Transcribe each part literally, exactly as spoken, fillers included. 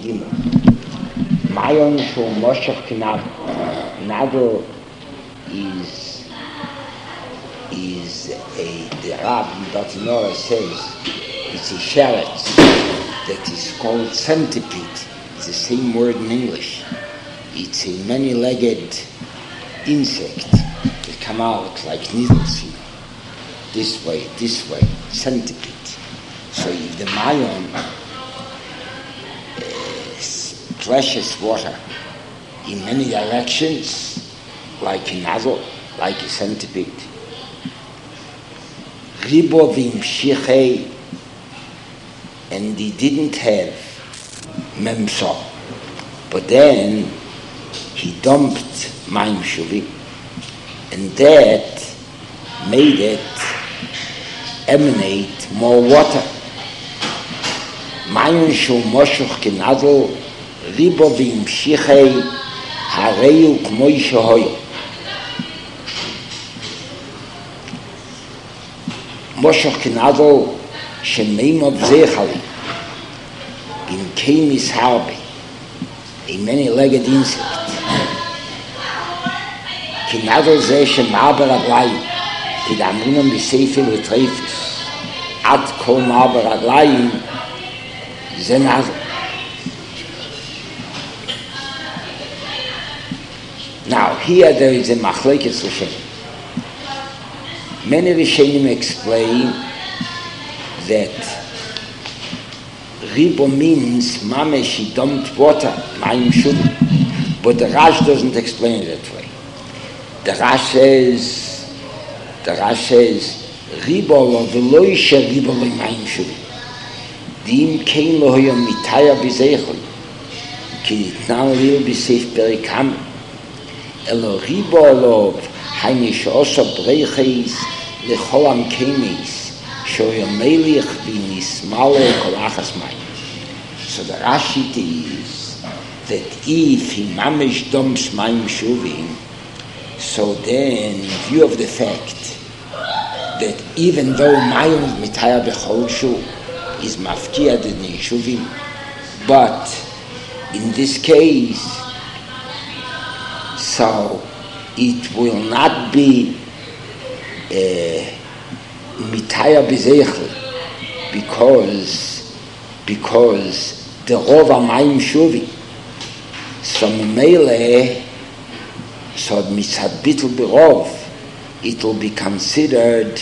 Gimel. Mayon Shul Moshach Kinadol. Nadol is is a the Rab in Batinora says it's a sheretz that is called centipede. It's the same word in English. It's a many-legged insect that come out like needles, you know, this way, this way, centipede. So if the mayon uh, splashes water in many directions, like a nozzle, like a centipede, ribo v'imshichei, and he didn't have memso, but then he dumped mayim shuvim, and that made it emanate more water. Mayon shul moshuch kinadol ribo v'imshichei hareyu k'moi shehoyu. Moshuch kinadol shemeimov zechali in kemis harbe, a many-legged insect. Kinadol zeh shemaber aglayim kidamrinom b'seifim v'treifis ad kol maber aglayim zeh nadol. Now here there is a machlekes rishonim. Many rishonim explain that ribo means mamesh he dumped water, mayim shuvim, but the Rash doesn't explain it that way. The Rash says, the Rash says, ribo lo v'lo yisher ribo lo mayim shuvim. Dim kein lo hoyam mitaya b'zeichel, ki nitnan lil b'seif perikam, elo ribo lo haynish osa breiches lecholam kemis, shoyam melich v'nismale kolachas mayim. So the Rashi is that if he mamish dumps mayim shuvim, so then in view of the fact that even though mayim mitaya bechol shu is mafkia the shuvim, but in this case, so it will not be mitaya bezeichel because because the rova mayim shuvi. So memele, so mitzad bittul berov, it will be considered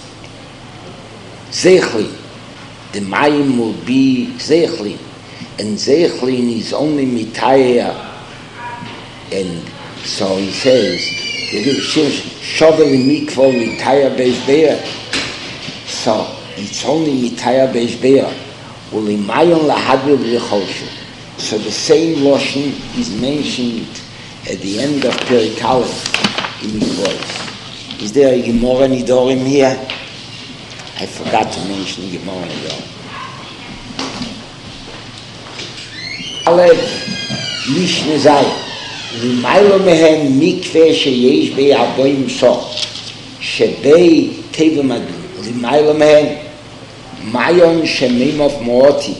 zeichlin. The mayim will be zeichlin, and zeichlin is only mitaya. And so he says, shovel mikvah mitaya beis. So it's only mitaya beis. So the same lotion is mentioned at the end of Perek Aleph in Mikvos. Is there a Gemara Nidorim here? I forgot to mention Gemara Nidorim. Aleph Mishne Zayim Limaylo mehem mikveh sheyesh bei arboim soch shebei tevim adin Limaylo mehem Mayon shemimov mooti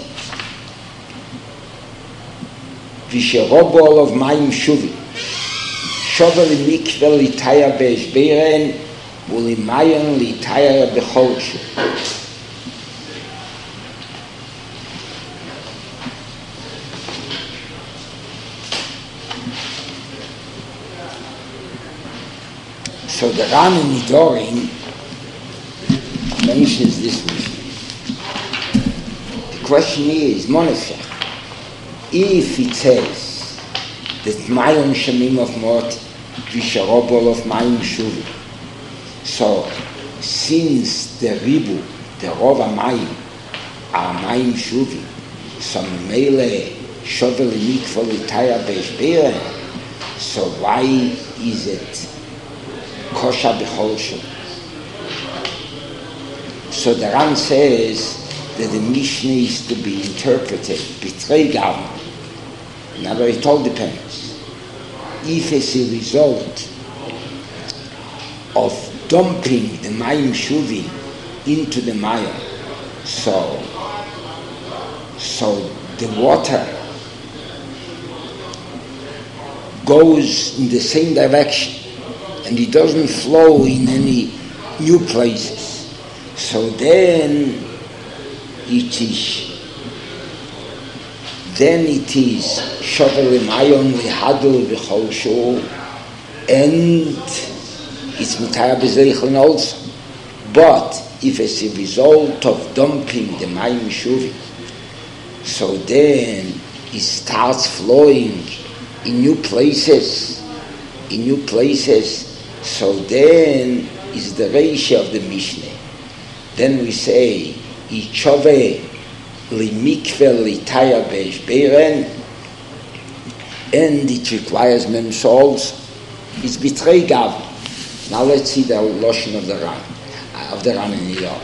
visherobo of mayim shuvi shovel mikvel litaya beishberen ulimayon litaya becholshu. So the Ran in Nidorim mentions this one. The question is, Monefech, if it says that Mayon Shemim of Mot Visharobol of Mayim Shuvi, so since the Ribu, the Rova Mayim, are Mayim Shuvi, so Mele Shovel Mikvah Litaya Beishberen, so why is it Kosha B'chol Shul? So the Ran says that the Mishnah is to be interpreted B'trei Gavna. Now it all depends. If it's a result of dumping the mayim shuvim into the mayim, so so the water goes in the same direction and it doesn't flow in any new places. So then it is then it is shovel mayon v'hadol v'chol shul, and it's mitaya b'zeichlin also. But if it's a result of dumping the mayim shuvim, so then it starts flowing in new places, in new places. So then is the ratio of the Mishnah. Then we say, Ichove li mikve li taya be'eshberen, and it requires mem souls. It's bitrei gav. Now let's see the lotion of the Ram, of the Ram in Iyov.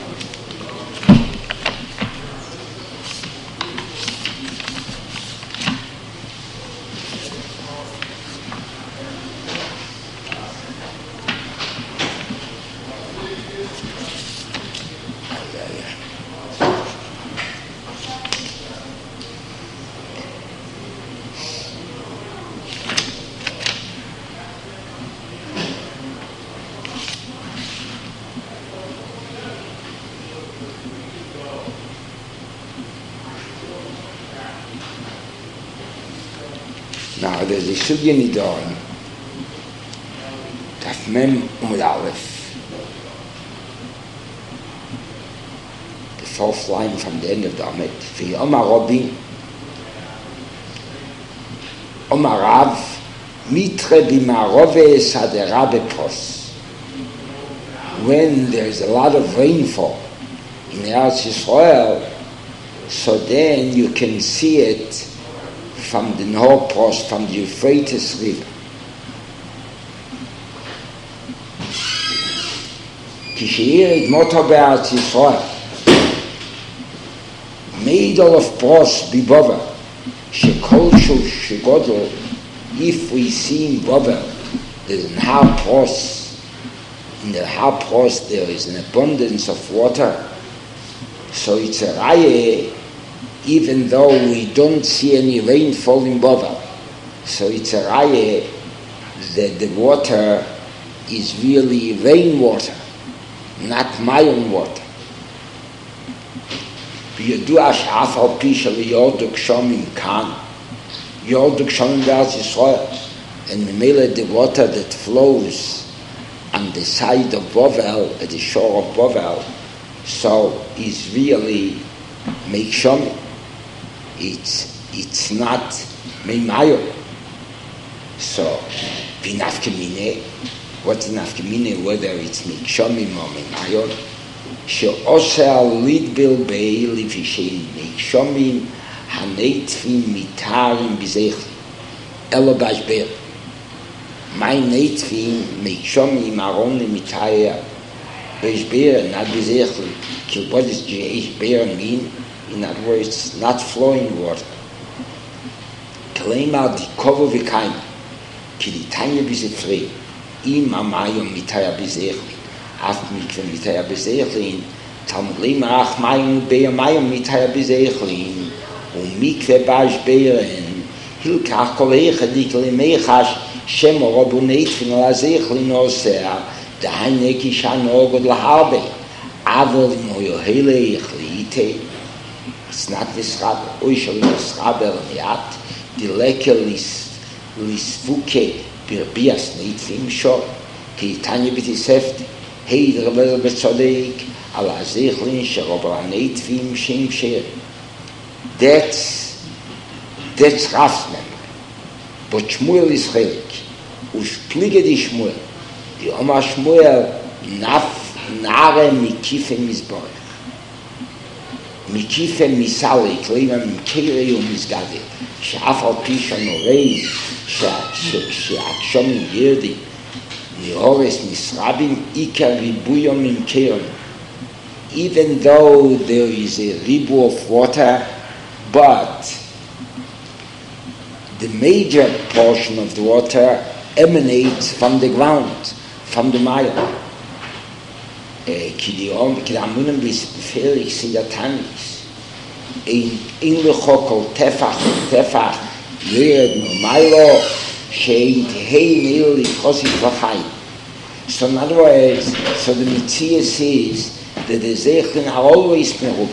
Now there's a sugya nidorim, Taf Mem Umud Aleph, the fourth line from the end of the Amid. Fi Omar Rabbi, Omar Rav, Mitre b'marove sadera b'pros. When there's a lot of rainfall in Eretz Yisrael, so then you can see it from the Nahor Pros, from the Euphrates River. Kisheir Motor Be'eretz Yisrael, Meidol of Pros B'Bovel, Shekol Shegodol. If we see in Bovel, there's an Har Pros. In the Har Pros there is an abundance of water. So it's a Raya, even though we don't see any rainfall in Bovel. So it's a Raya that the water is really rainwater, not Mayon water. B'yadua she'af al pi shel yordu gshomim kan, yordu gshomim be'eretz Yisrael, and memele the water that flows on the side of Bovel, at the shore of Bovel, so is really meikshomim. It's it's not meimayon. So v'nafkemine, what's nafkemine, whether it's meikshomim or meimayon? She'osel lidbil be'ei lifishein meikshomim haneitfim mitarim b'zeichli elo b'ashber. My neitfim meikshomim aron mitaya b'ashber, not b'zeichli. Ki what does b'ashber mean? In other words, not flowing water. Kleimar dikovo v'kaima, ki ditanya b'zefrei, im amayom mitaya b'zeichli, af mikve mitaya b'zeichli, talmud leimar ach mayom be'amayom mitaya b'zeichli, umikve b'ashberen, hilkach kol eicha dikli meichash, shemo robu neitfin ala zeichli nosea, dahane kisha nogod laharbe, avol imo yohele eichli ite. It's not this rabbi, oishal this rabbi l'niat, the lekel lisvuke birbias neitfim shor, ki tanya b'tisefti, hey the rebel b'tzodeik, ala zeichlin sheroba neitfim shem sher. That's, that's Raf's memory. But Shmuel is chelik, ushplige di Shmuel, di Omar Shmuel, naf nare mikife mizborech. Mikife misale, kleima mikere umizgade, she'af al pi shanorei, she'akshomin yirdim, niores nisrabim, ikar ribuyom imkeron. Even though there is a ribu of water, but the major portion of the water emanates from the ground, from the mire. Kidiom kidamunim bisferik sidatanis in in lechokol tefach tefach yed no milo שאין תהי ניר לפחוסי כוחיים. So in other words, so the Mitzvah says that the Zeichen are always merubah.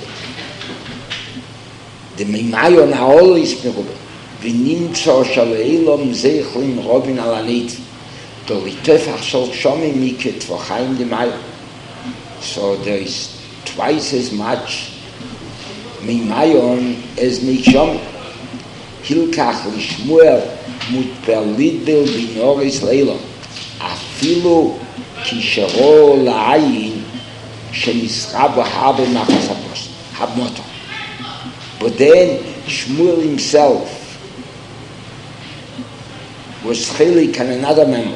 The Meimayon are always merubah. V'nimtso shal eilom Zeichen robin al anit. Do litefach shal shomim miket v'chaim de Mayon. So there is twice as much Meimayon as Mishom. Hilkach l'shmuel mutperlidbel binoris leilom. אפילו כשרו לעין שנסחב הרבה מחס המוטו. But then Shmuel himself was chelik on another member.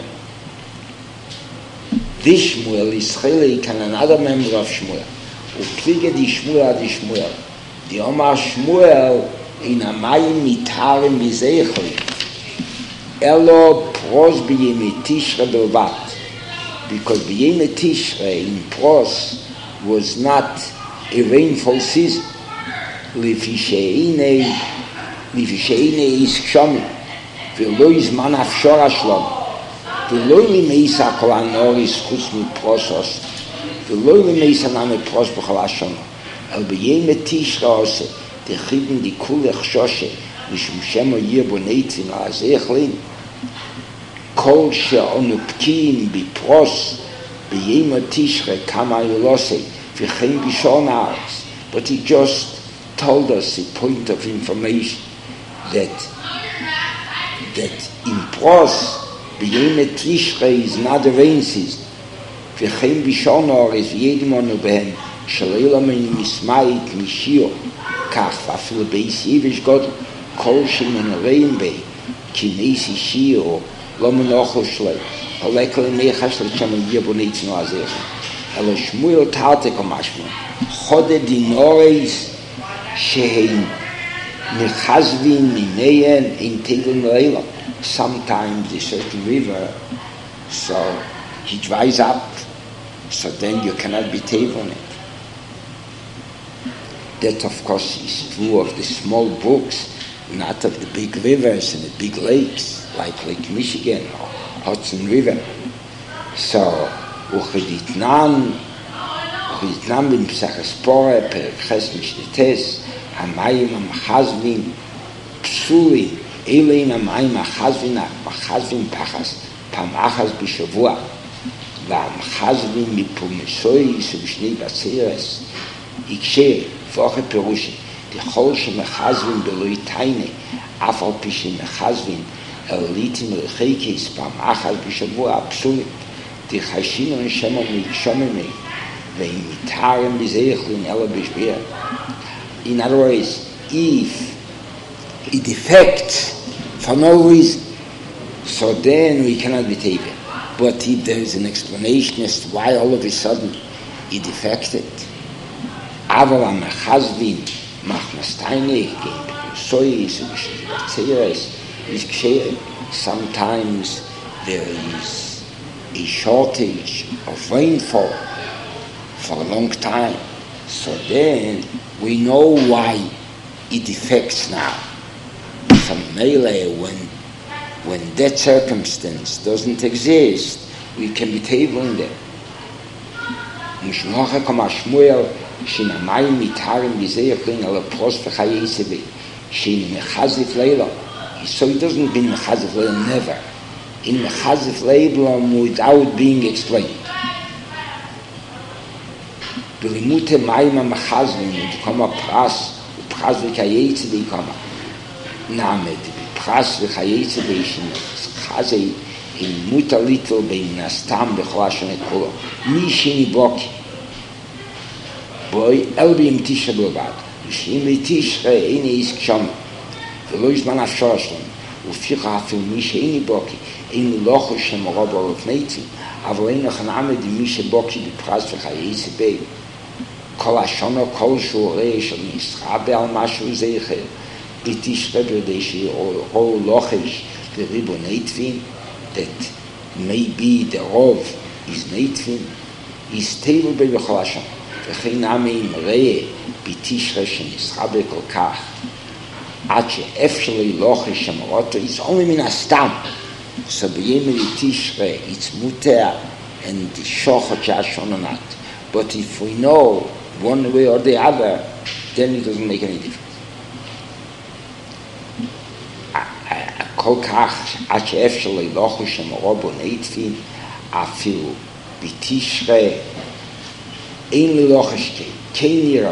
This Shmuel is chelik on another member of Shmuel. Upliege di Shmuel ad di Shmuel. Di Omar Shmuel in amayim mitarim v'zeichli. Elo pros b'yeme Tishre belvat, because b'yeme Tishre in pros was not a rainful season. Lefisheine, lefisheine is kshomi, v'lo izman afshor ashlom, v'lo limeisa kol anoris chutz mi prosos, v'lo limeisa name pros b'chol hashon, el b'yeme Tishre ose, techibin di kulech shoshe, משום שמו יהיה בוניצים על הזכלין כל שאנו פקים בפרוס בימי תשרי כמה יולוסי וכן בשעון הארץ. But he just told us a point of information that that in pros בימי תשרי is not the rain season וכן בשעון הארץ וידם אנו בהם שלא מן מסמית משיעו כך ואפילו בייס יבש גודל כל שמן רעים בי, כי ניסי שיעו, לא מנוחו שלי, הולך למיחש לשם יבוניצנו הזכן. אלא שמואל תרתק המשמע, חודה דינורס שהם מחזבים ממיין אין תגל לילה. Sometimes a certain river, so he dries up, so then you cannot be table on it. That of course is true of the small brooks, not of the big rivers and the big lakes, like Lake Michigan or Hudson River. So, ucheditnan, ucheditnan bin Psachespore, perches mishnetes, hamayim amachazvin, psulim, eleim hamayim achazvin, achazvin pachas, pamachas bishavua, והמחזבים מפומסויס ובשני בצרס, יקשה, פוחה פירושי, ככל שמחזבים בלוי טיינה, אף על פי שמחזבים, אליתים רחיקס, פעם אחת בשבוע הפסולית, תחשינו נשמו מקשוממי, והם מתארים בזייכלין אלא בשביר. In other words, if it defects for no reason, so then we cannot be taken. But if there is an explanation as to why all of a sudden it defected, אבל המחזבים מחנסטייני, סויס ובציירס, is clear. Sometimes there is a shortage of rainfall for a long time. So then we know why it defects now. From melee, when when that circumstance doesn't exist, we can be tabling them. משמוחה כמו שמואל, שנמיים מתארים בזייכלין על הפרוס וחיי סבי, שנמחזף לילה. So it doesn't mean mechazif leil never. In mechazif leil without being explained. B'limute mayim ha-mechazvim v'koma pras u'pras v'kayetze v'koma. Named pras v'kayetze v'chazei in muta little bein nastam b'chol hashonet kolo. Mishini boki. Boi elbi im tisha b'lvad. Mishim v'tishre eini is kshom. ולא יזמן אפשר שלנו, ופיך אפילו מי שאיני בוקי, אין לוחו שמורה בו לפניצים, אבל אין לכן עמד מי שבוקי בפרס וחיי סבי. כל השונו, כל שהוא רואה של נסחבה על משהו זכר, בתשרה ברדי שאו לוחש לריבו נטפין, that maybe the rov is נטפין, is table בי בכל השונו. וכן עמי מראה בתשרה שנסחבה כל כך, עד שאפשר ללוחש שמורתו, is only מן הסתם, So b'yemei Tishrei, it's muter, and the shochet shashononat. But if we know one way or the other, then it doesn't make any difference. כל כך עד שאפשר ללוחו שמרובו נטפין, אפילו בתשרי, אין ללוחו שכן, כן נראה.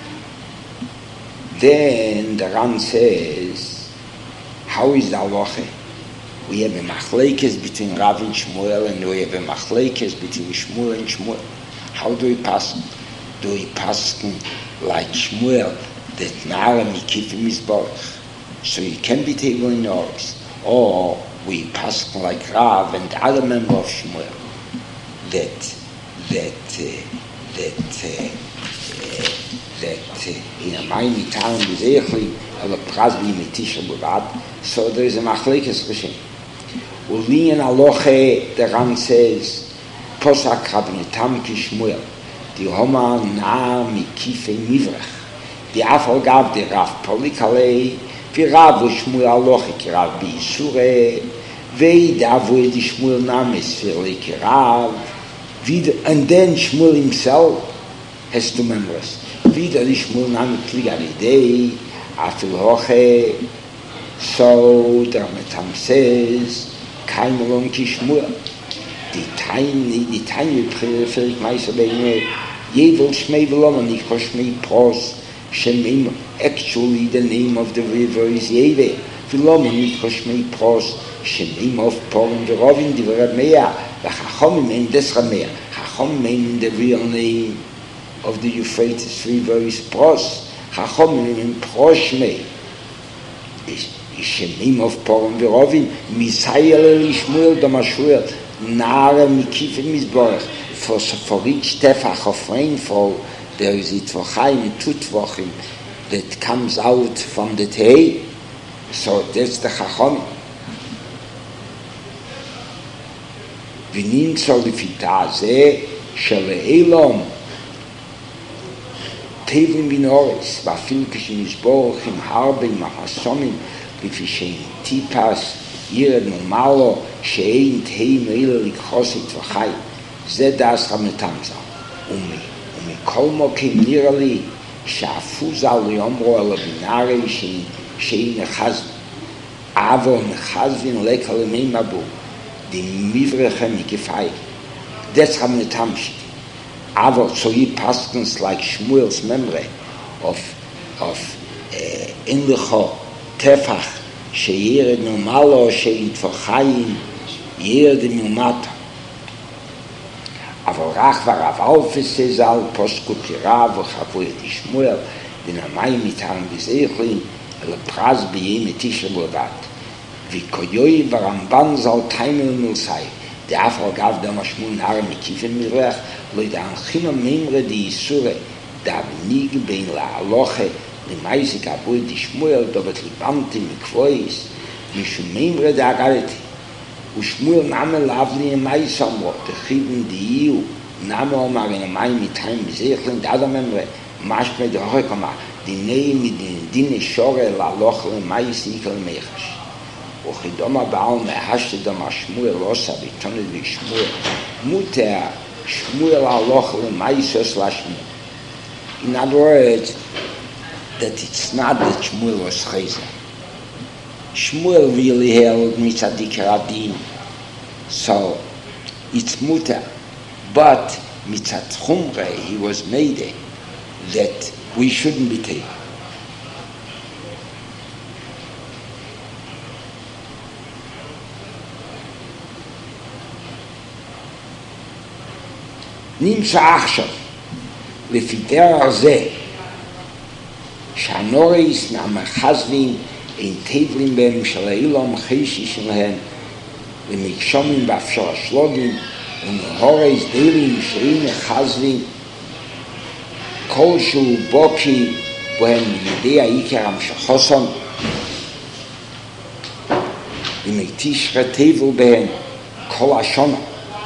Then the Ram says, how is the halacha? We have a machlekes between Rav and Shmuel, and we have a machlekes between Shmuel and Shmuel. How do we pass? Do we pass like Shmuel, that Nara Mikifim is Baruch? So you can be table in Oris. Or we pass like Rav and the other member of Shmuel, that that uh, that uh, uh, that uh, in a Mayim town is Eichli, or Prasbi Mitisha Bavad. So there is a machlekes Hashem. Uliyan Aloche, the Ram says, Posak Rabnetam Ki Shmuel, the Homa Na Mikife Mivrach, the Afal Gav the Rav Polikalei. ורב ושמואל הלוכי כרב ביסורי, וידעבו את שמואל נמס ורלי כרב, and then Shmuel himself has to memorize. Wieder die Shmuel namet kligaridei, afil hoche, so der Metam says, kein Melon ki Shmuel. Die tiny, die tiny preferik meister beine, jevel shmei velom, nicht ko shmei pros, Shemim, actually the name of the river is Yeve. Vilom nicht Koshmei Pros, Shemim of Porum Verovin, the Ramea, the Chachomim in this Ramea. Chachomim, the real name of the Euphrates River is Pros. Chachomim in Proshmei. Shemim of Porum Verovin, Misayel Lishmuel Damashur, Nara Mikifim Mizborach. For, for each tefach of rainfall, there is Itvochaim, two Tvochim that comes out from the Tehei. So that's the Chachomim. ונמצא לפי זה שלאילום טבעים בנורס, ואפילו כשנשבור עם הרבה מחסומים, לפי שאין טיפס, ירד נורמלו, שאין תהים אלה לקחוס את וחי. זה דאס רמתמזה. ומי, ומכל מוקים נראה לי, שאפוזה ליומרו על הבינארי שאין, שאין נחז, אבל נחזבין לקה למי מבוא. Die Mivreche Mikifai. That's how many times. Aber so he pastors like Shmuel's memory of of Inlecho Tefach Sheyered Normalo Sheyit Vachayim Yered Milmata. Aber Rach war auf Alfes Sezal Posku Kirav Chavuet Shmuel den Amay Mitam Bizechlin El Praz B'yem Etisha Bodat. ויקויוי ברמב"ן זל טיימל מלסאי, דאפר גב דם השמון הר מקיפן מרח, לא ידענכים הממרה די איסורה, דאבניג בין להלוכה, למייסיק אבוי די שמואל, דובת ליבנטי מקבויס, משום ממרה דאגרתי, ושמואל נאמה לאבלי אמי סמרו, דחיבן דייהו, נאמה אומר אין אמי מתיים בזיכלין, דאדה ממרה, משמע דהוי כמה, דיני מדיני שורה להלוכה למייסיק למחש. וכדומה בעל מהשת דם השמואל עושה ביתונת בשמואל מותר שמואל הלוך למייסוס לשמואל. In other words, that it's not that Shmuel was chayzer. Shmuel really held mitzadik radin, so it's mutar. But mitzat chumre he was made that we shouldn't be taken. נמצא עכשיו, לפי דרך זה, שהנוריס מהמחזבים אין טבלים בהם של האילום חישי שלהם, למקשומים באפשר השלוגים, ומהוריס דילים שאין מחזבים, כלשהו בוקי בהם ידי העיקר המשחוסון, ומתישרה טבל בהם כל השונה.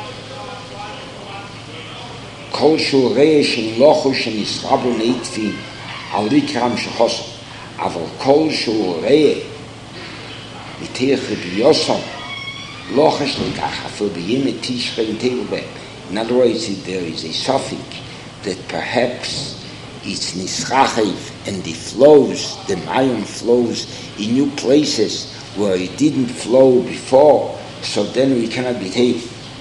כל שהוא ראה שנלוחו שנסרבו נטפין על עיקרם שחוסם, אבל כל שהוא ראה מתוך רביוסם Lochash lekach afil b'yim tishrei and tevel. In other words, there is a suffix that perhaps it's nisrachiv and it flows, the mayim flows in new places where it didn't flow before, so then we cannot be taken.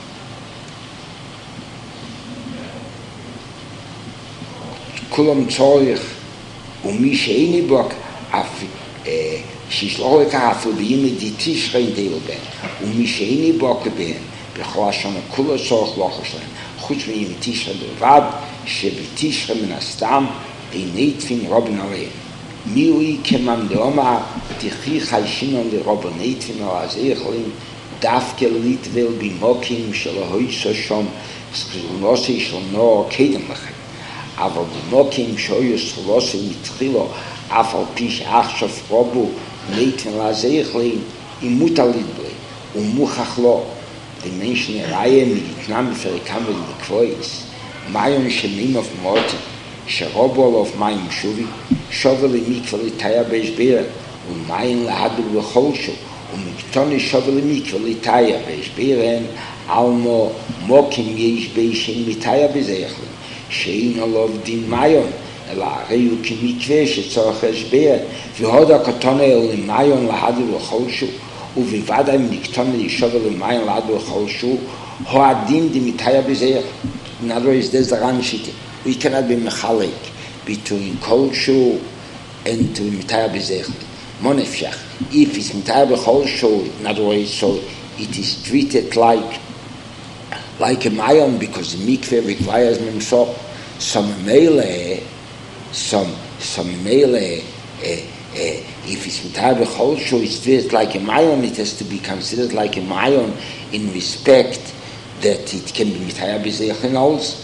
Kulam tzorich umi sheini bok af שישלחו לכך אפילו בימי די תשרי דייל בן ומי שאיני בוקר בן בכל השנה כולה צורך לא חושלם חוץ מימי תשרי בלבד שבתשרי מן הסתם איני תפין רובן עליהם מיוי כמם דאמר תחי חיישינון לרובן נתפין על הזיכלים דווקא ליטבל במוקים שלא היסו שם סקרונוסי של נור קדם לכם אבל במוקים שהיו סקרונוסי מתחילו אף על פי שעכשיו רובו נתפין לזיכלים אימותה ליטבל ומוכח לו die Menschen reihen mit den Namen für die Kammer in die Kreuz. Mayon Shemim of Morti, Sharobol of Mayim Shuvi, Shovel Mikva Litaya Beishbera, und Mayon Lahadul Becholshu, und Miktoni Shovel Mikva Litaya Beishbera, Almo Mokim Yesh Beishin Mitaya Bezechlin, Shein Olov Din Mayon, אלא הרי הוא כמקווה שצורך השבר, והוד הקטונה אל מיון להדו לחולשו, ובלבד אם נקטונה לישוב אל מיון להדו לחולשו, הוא הדין דמיתיה בזר. In other words, there's the Ranshite. We cannot be mechalek between kolshu and to mitaya bezech. Monefshach. If it's mitaya becholshu, in other words, so it is treated like like a mayon because the mikveh requires memsop. Some melee Some some mele, uh, uh, if it's mitayah b'cholshu, it's treated like a mayon. It has to be considered like a mayon in respect that it can be mitayah b'zeichin also.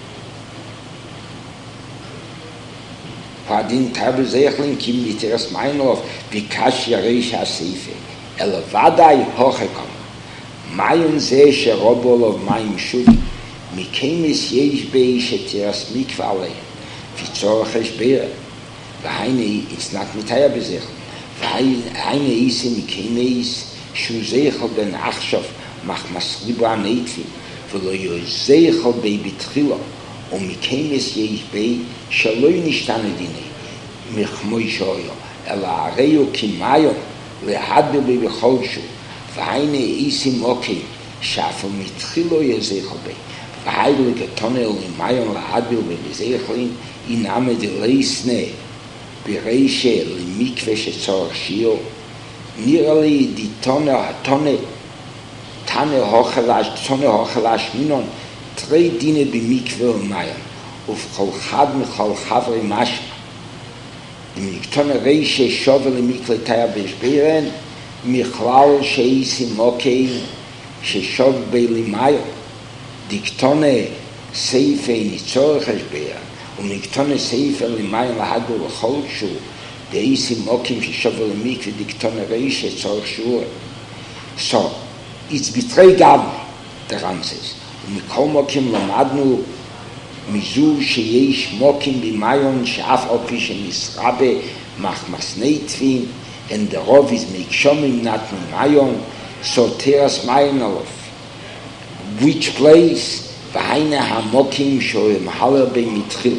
Padin mitayah b'zeichin kim literas mayonov b'kash yareish ha'seife elavadai hochekam mayon zeh sherobol of mayim shuvi mikemis yesh beish etiras mikva aleim. Vitzorach Eshber, V'haine, it's not mitaya bezech. V'haine isi mikemeis, shu zeichel ben achshav, mach maslibu aneitvi, v'lo yozeichel bei bitchila, o mikemeis yeich bei, shaloi nishtane dine, mechmoi shoyo, ela areyo kimayon, lehadbe bei b'cholshu, v'haine isi mokim, shafo mitchilo yozeichel bei, v'haile getonel imayon lahadbe bei bezechlin, in Name de Leisne, Bereiche, Limikve, Shetzorach Shio, nearly the Tonne, Tonne, Tane Hochelash, Tonne Hochelash Minon, Trei Dine Bimikve und Mayan, Uf Cholchad Michol Chavre Mashma, the Miktonne Reiche, Shovel Limikve Taya Beshberen, Michlal Sheisi Mokein, Sheshov Beili Mayan, Diktonne Seife Nitzorach Eshberen, ומקטונה סייפר למים להדו לכל שור דאיסי מוקים ששובר למיקו דקטונה ראישה צורך שור so it's betray God the Ramses ומכל מוקים למדנו מזו שיש מוקים במיון שאף על פי שנסרבה מחמסני תפין and the rov is מקשומim not ממיון so teras mayon alof which place V'haine ha'mokim shoyim haler b'mitchila.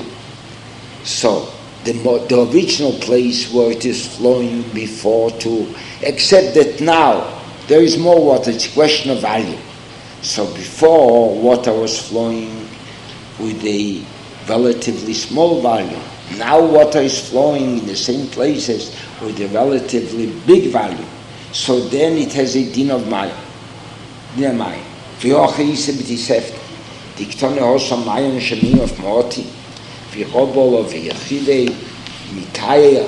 So the, the original place where it is flowing before too, except that now there is more water. It's a question of value. So before water was flowing with a relatively small value. Now water is flowing in the same places with a relatively big value. So then it has a din of maya. Din of maya. V'yoche yise b'tisefta. Diktone Hosam Mayon Shemim of Morti, Virobol of Yechide, Mitaya,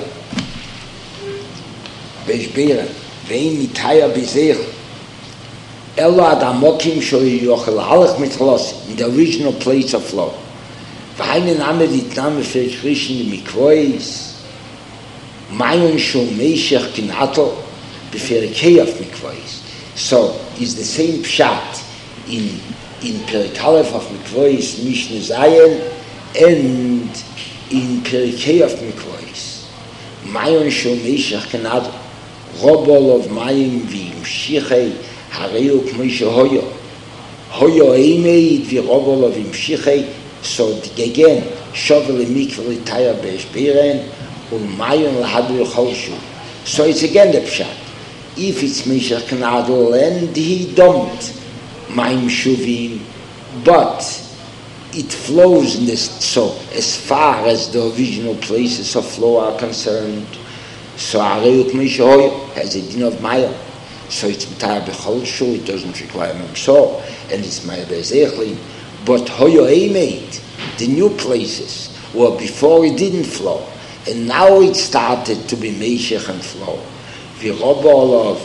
Beshbera, Vein Mitaya Bezech, Ella Adamokim Shoy Yochel Halach Mitlos, in the original place of flow. Vainen Amedit Name for Christian Mikvois, Mayon Shom Meshach Kinato, Beferikei of Mikvois. So, it's the same pshat in in Perek Aleph of Mikvois Mishne Zayin and in Perikei of Mikvois Mayon Shomeshach Kanad Robol of Mayim Vim Shichei הרי הוא כמו שהויו. הויו אימי דבירובו לו והמשיכי, so again, shovel mikveh l'taya be'eshbiren, ulmayon lahadu yocholshu. So it's again the pshat. If it's Meshach Knadel and he don't, Maim Shuvim, but it flows in this, so as far as the original places of flow are concerned, so Areyuk Meshoy has a din of Mayim. So it's M'tayah B'cholshu, it doesn't require Memso, and it's Mayah Be'ezechlin. But Hoyo Eimeid, the new places, were before it didn't flow, and now it started to be Meshach and flow. V'robol of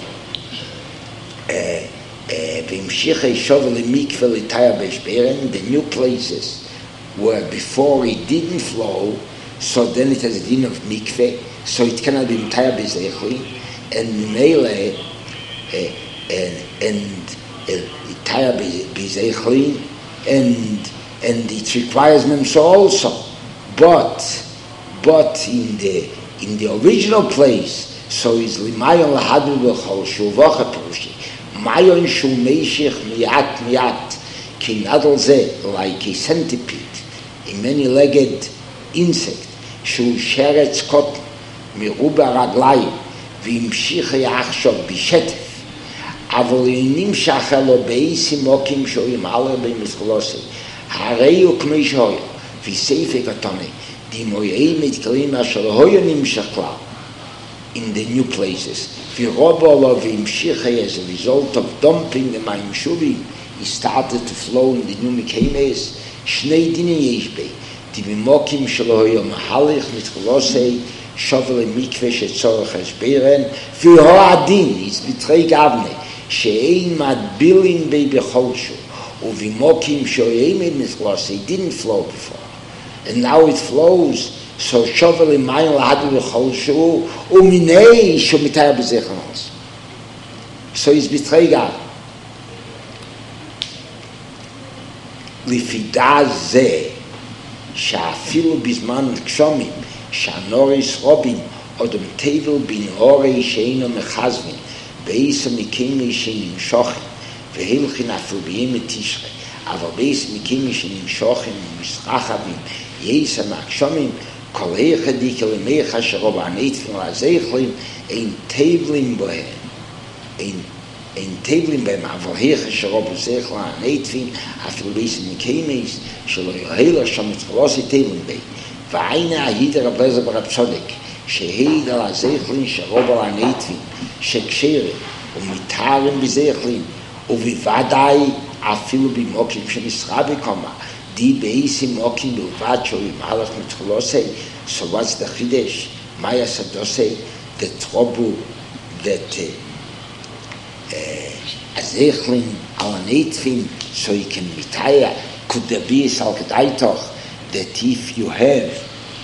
V'imshichei shovel mikveh l'taya be'eshberen, the new places were before it didn't flow, so then it has a din of mikveh, so it cannot be M'taya B'zechli, and Mele and and M'taya B'zechli, and and it requires Memso also, but but in the in the original place, so is Limayon Lahadu B'chol Shuvacha Perushi Mayon Shu Meshich Miyat Miyat Ki Nadal Zeh, like a centipede, a many-legged insect, Shu Sheretz Kot Miruba Raglayim V'imshich Yachshov B'shetef אבל נמשך לו בייסים מוקים שויים עלה במסכלוסי הרי הוא כמו שהויה וספק התונה דימויי מתקלים אשר הויה נמשך כלל in the new places ורובו לו והמשיך as a result of dumping the מים שובים he started to flow in the new מקיימס שני דינים יש בי דימוקים שלו הויה מהלך מתכלוסי שובל מקווה שצורך הסבירן והוא הדין is betray אבנה שאין מדבילים בי בכל שו ובמוקים שאין מתכלוס it didn't flow before and now it flows so shovel in mine lahadu b'chol shu uminei shu mitaya b'zechon so it's betray God לפי זה שאפילו בזמן גשומים שהנוריס רובים עוד מטבל בנהורי שאינו מחזבין בייס המקימי שנמשוכם והלכין אפילו בימי תשרי אבל בייס המקימי שנמשוכם ומסרחבים יש המקשומים כל אחד דיקה למיכה שרוב הנטפים והזכלים אין טבלים בהם אין אין טבלים בהם אבל היכה שרוב הזכל הנטפים אפילו בייס המקימי שלא יהלה שם מתחלוסי טבלים בהם והיינה הידה רב לזר ברב צודק שהעיד על הזכלין שרוב על הנטפים שקשרים ומתארים בזכלין ובוודאי אפילו במוקים שנסרה בקומה די בייסים מוקים בלבד שאוים הלך מתחלוסי so what's the חידש מה יסדוסי the trouble that uh, הזכלין על הנטפים so you can מתאר could there be סל כדאי תוך that if you have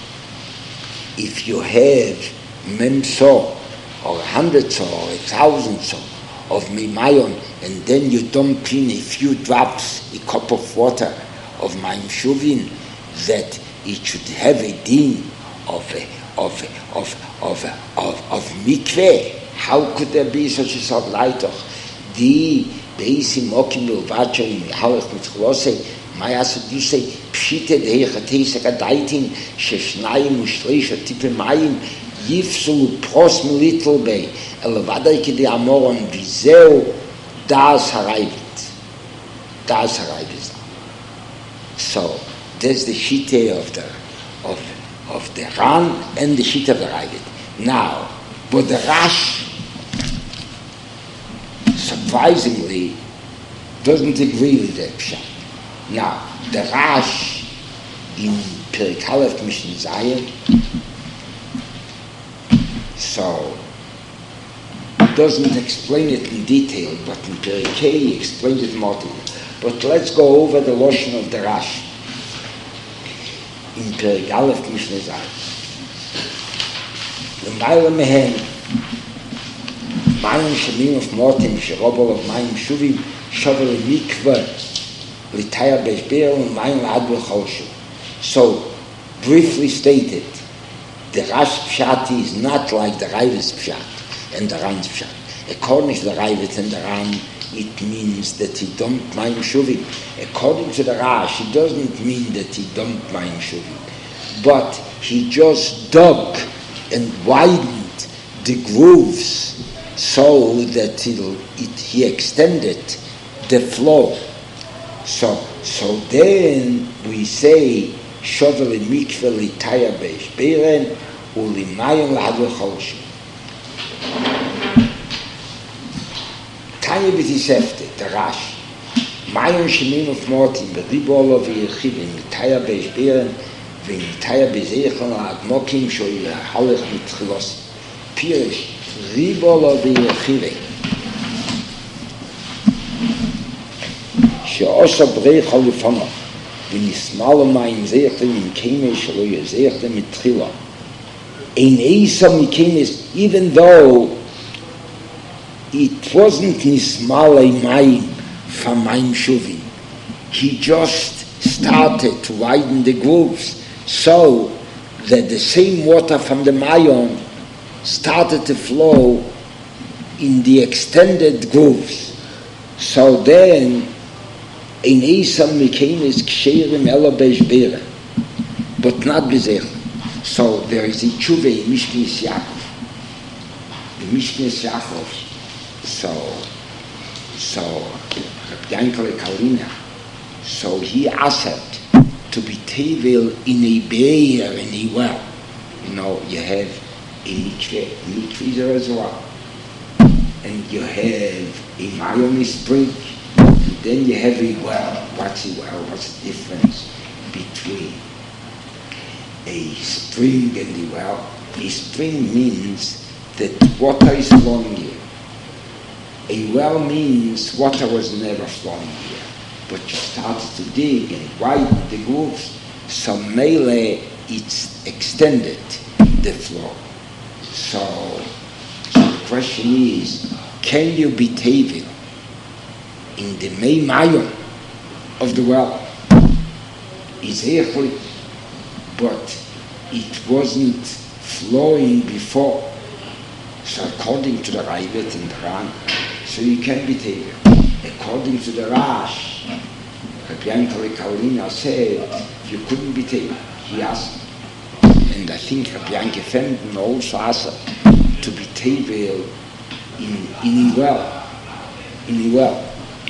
if you have memso or a hundred so or a thousand so of mimayon and then you dump in a few drops a cup of water of mayim shuvin that it should have a din of a, of a, of of of of mikveh how could there be such a sort laitoch the beisim mokim milvacho mihalach mitchlosei מה יעשו דוסי פשיטה דהי חתיסק הדייטין ששניים ושליש הטיפי מים יפסו פרוס מליטל בי אלא ודאי כדי אמורון וזהו דאס הרייבית דאס הרייבית so there's the shite of the of of the Ran and the shite of the Ravid now but the Rash surprisingly doesn't agree with that pshat. Now, the Rash in Perek Aleph Mishnah Zayin, so doesn't explain it in detail, but in Perek Hey he explains it more to you. But let's go over the lotion of the Rash in Perek Aleph Mishnah Zayin. L'mayla mehen mayim shemim of motim sherobol of mayim shuvim shovel mikveh L'taya b'eshbir u'mayim l'ad b'cholshu. So, briefly stated, the Rash Pshat is not like the Ravid's Pshat and the Ran's Pshat. According to the Ravid and the Ran, it means that he dumped Mayim Shuvim. According to the Rash, it doesn't mean that he dumped Mayim Shuvim, but he just dug and widened the grooves so that it'll, it, he extended the flow. So, so then we say, Shovel mikveh litaya beish beren ulimayim lahadol cholshim. Tanya b'tisefte, the Rash. Mayim shemim of mortim b'ribolo v'yechivim litaya beish beren v'nitaya b'zeichon ha'admokim shoy halech mitchilos. Pirish ribolo v'yechivim. She'osa b'reich ha'lifana. ונסמל מים זייכתם עם כמש שלא יזייכתם מתחילה. אין איסה מכמש, even though it wasn't נסמל מים from מים shuvim. He just started to widen the grooves so that the same water from the mayom started to flow in the extended grooves. So then in Esam became his ksherim elabesh bera, but not bezech. So there is a tshuva in Mishknis Yaakov. The Mishknis Yaakov. So, so Yankele Kalina. So he asked to be tevel in a beer in a well. You know, you have a mikveh, mikveh there as well, and you have a Mayom spring. Then you have a well. What's a well? What's the difference between a spring and a well? A spring means that water is flowing here. A well means water was never flowing here, but you started to dig and widen the grooves, so melee it's extended the flow. So, so the question is, can you be tevil in the Mei Mayom of the well? Is echli, but it wasn't flowing before. So according to the Raivet and the Ran, so you can be taken. According to the Rash, Rabbi Yankele Kalina said you couldn't be taken. He asked, and I think Rabbi Yankele Fenden also asked to be taken in in a well, in a well.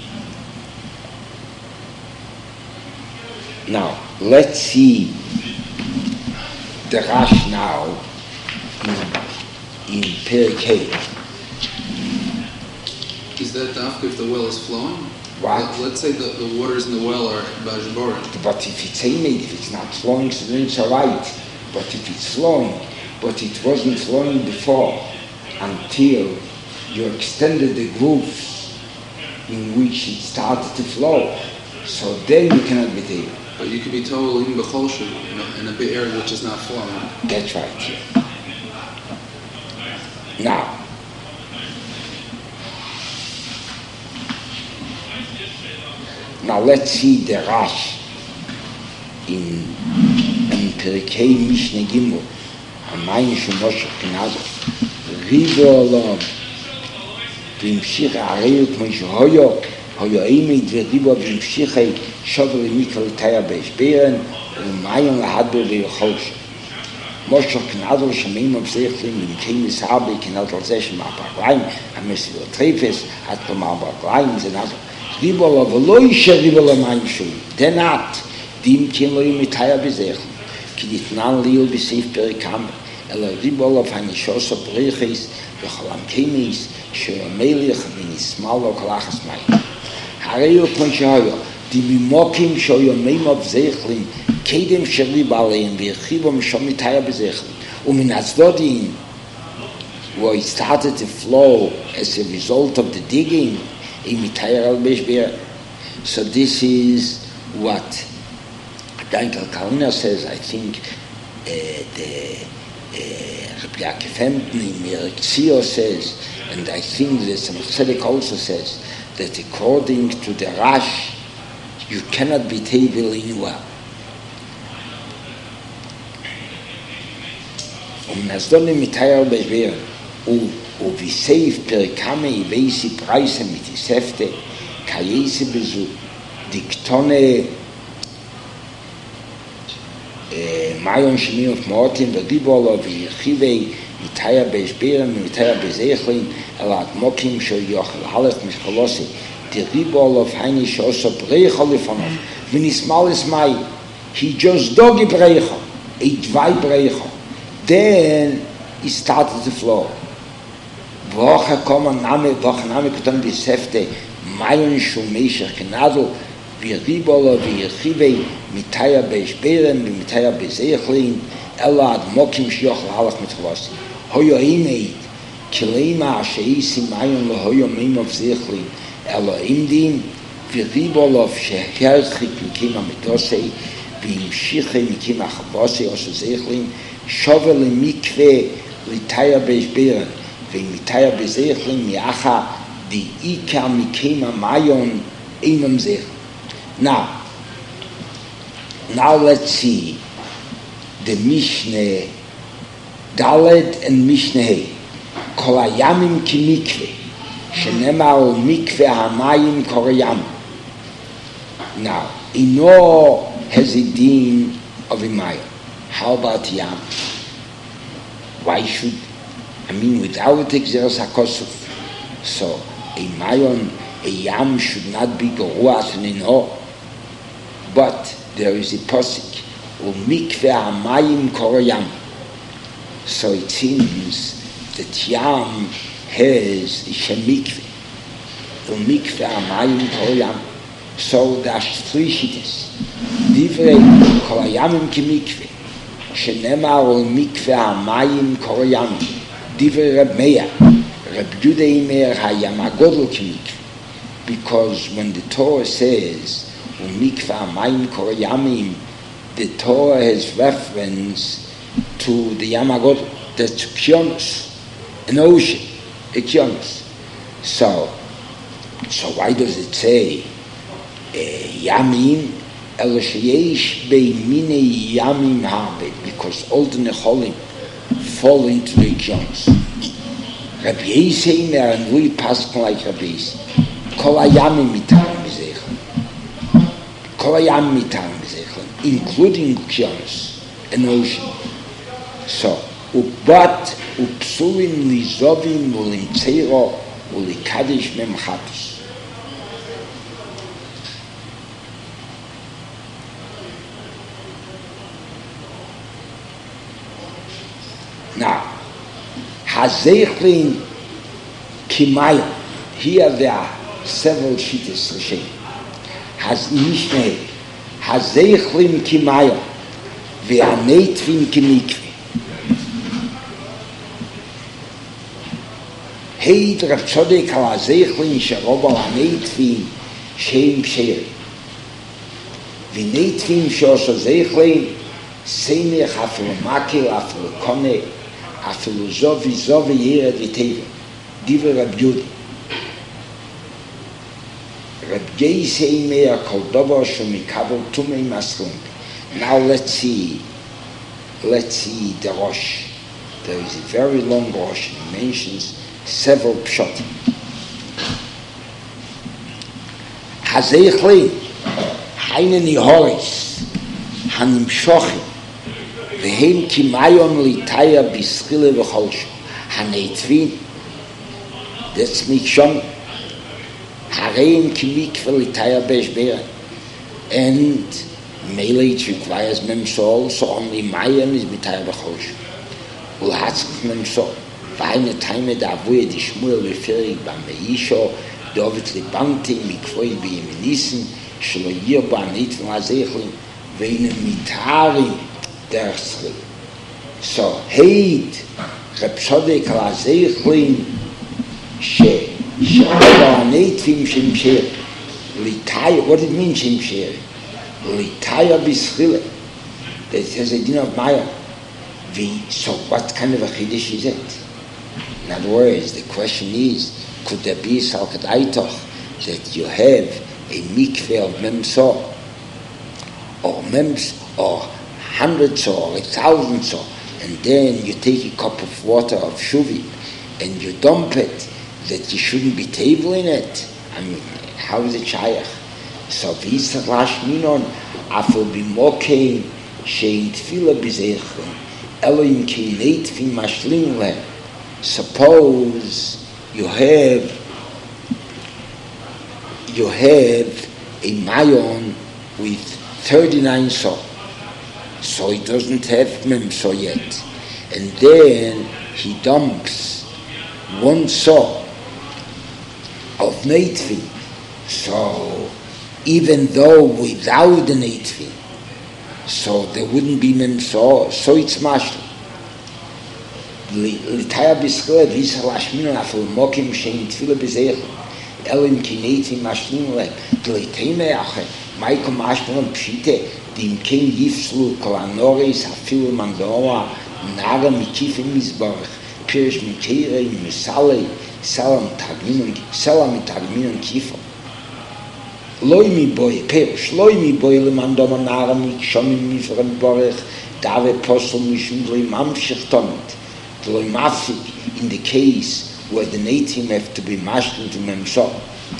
Now, let's see the Rash now in, in Perikei. Is that after if the well is flowing? What? Let, let's say the, the waters in the well are bajborin. But if it's aiming, if it's not flowing, so then it's all right. But if it's flowing, but it wasn't flowing before until you extended the grooves in which it started to flow, so then you cannot be there. But you could be told in Becholshu, in a big area which is not flowing. That's right. Yeah. Now, now let's see the Rash in, in Perikei Mishneh Gimel, Amayim Shemoshe Knazo, Rivo Olam, V'imshich Areu K'may Shehoyo, Hoyo Eimid V'rivo V'imshich Shovel Mikal Taya Beish Beren, Umayim Lahadber V'yocholsh. Moshe Knazo Shemim Abzeichlim, V'imkeim Nisarbe, Knadol Zeshem Abaglayim, Amesi V'trefes, Atkom Abaglayim, Zenazol. Ribola v'lo yishe ribola mayim shuvim. They're not. Dim kin lo yimitaya b'zechem. Ki ditnan liil b'seif perikam. Ela ribola v'hanishos ha'breiches v'cholam kemis she'o melech v'nismal lo kolachas mayim. Harei ukmon shehoyo dimimokim she'o yomim b'zechlim kedem she'rib aleim v'yechivom she'o mitaya b'zechlim. Umin azdodin, where it started to flow as a result of the digging, so this is what Yankele Kalina says. I think uh, the Rabbi Yaakov Fenden in Meretzion says, and I think the Tzemach Tzedek also says, that according to the Rash, you cannot be tevel in well. Um, as don't mitayar be'ver, wie seif per kame I weisi preise mit die Säfte, kajese besu, diktone, Mayon Shemi of Mortin, the Libol of Yechivei, Mitaya Beishberim, Mitaya Bezechlin, Elat Mokim, Shel Yochel, Halef Mishkolosi, the Libol of Heini Shoso Brecha Lifonov, Vinismalis Mai, he just dogi Brecha, a dvai Brecha. Then he started to flow. Vocha Koma Name, Vocha Name Kutam Bisefte, Mayon Shumeshach Kenadl, Viribolo, Virchivei, Mitaya Beishberem, Mitaya Bezechlin, Elad Mokim Shioch Halach Mitchlosi. Hoyo Imeid, Kilema Sheisi Mayon Lohoyo Mim of Zechlin, Elo Imdim, Viribolo, Sheherchik Mikima Mitosei, Vimshiche Mikima Chabose, Oso Zechlin, Shovel Mikve, Litaya Beishberem, Vimitaya Bezechlin, Miacha, Di Ika Mikima Mayon, Imam Zechlin. Now, now let's see the Mishnah Daled and Mishnah Hey. Kol hayamim ki mikve, shenemar mikve hamayim korayam. Now, ino has a din of a mayim. How about yam? Why should, I mean, without exeres hakosuf, so a mayim, a yam should not be geruach and ino. But there is a posik, u'mikve hamayim korayam. So it seems that yam has a shemikve, u'mikve hamayim korayam. So there's three shittas. Divrei kol hayamim ki mikve, shenemar u'mikve hamayim korayam. Divrei Reb Meir, Reb Yehuda Imer hayam hagodol ki mikve. Because when the Torah says Mikveh hamayim korayamim, the Torah has reference to the Yam HaGodol, that's Kionos, an ocean, a Kionos. So, so why does it say Yamim el sheyesh beimine Yamim harbe? Because all the Necholim fall into the Kionos. Rabbi Yisrael and we pass like Rabbi Yisrael. Kol hayamim mitam bezech. Including Kionos, an ocean. So, ubat upsulim lizovim ulimtzero ulikadish memchatus. Now, hazechlin kimayim. Here there are several shittas Rishonim. Has Mishnah, Hazeichlim Kimaya, Ve'anetvim Kimikve. Heid Rav Tzodek al Hazeichlim Sherobal Hanetvim Sheim Sheir. Ve'netvim Shosho Zeichlim Seimech Afilu Makil Afilu Kone Afilu Zovi Zovi Yered V'Teva. Divrei Reb Yehuda. Now let's see, let's see the Rosh. There is a very long Rosh. He mentions several pshatim. Hazeichli, Hainen Yehoris, Hanim Shochim, Vehem Kimayon Litaya Bischile V'Cholsho, Haneitvin. That's Mikshon. Harein kimikve litaya beishberim, and Mele it requires memsol, so only Mayim is mitaya b'choshu. Ulhatzk memsol. V'ayne taime da'avuye di Shmuel referring b'meisho, David libante mikvoy b'yemenisim, shelo yir b'anit v'azechlin, v'ayne mitarim derschli. So, heid, Reb Tzodek al hazechlin, she, what did it mean, Shimsher? Litaya bischile. That has a din of Maya. So what kind of a Chiddush is it? In other words, the question is, could there be Salkat Aitoch that you have a mikveh of Memso, or Mems, or hundreds or a thousand so, and then you take a cup of water of Shuvi, and you dump it, that you shouldn't be tabling it. I mean, how is it shaykh? So v'yitzach lashminon afil b'mokein shein tefila b'zeichen elohim kinei tefin mashlim lehem. Suppose you have you have a mayon with thirty-nine saw, so he doesn't have memso yet, and then he dumps one saw of neitvin. So even though without the neitvin, so there wouldn't be memso, so it's mashlim. L'taya b'schlev yisrael ashminu afil mokim shein tefila b'zeichen elim kineitim mashlim lehem d'leiteme ache maikom ashminu pshite dim ken yifslu kol anoris afilu mandoma naga mikifim mizbarach pirish mikere misalei salam tagminun salam tagminun kifo loy mi boy pirish loy mi boy le mandoma naga mikshomim mizbarach barach dave posel mishum loy mamshich tomit in the case where the native have to be mashed into memso.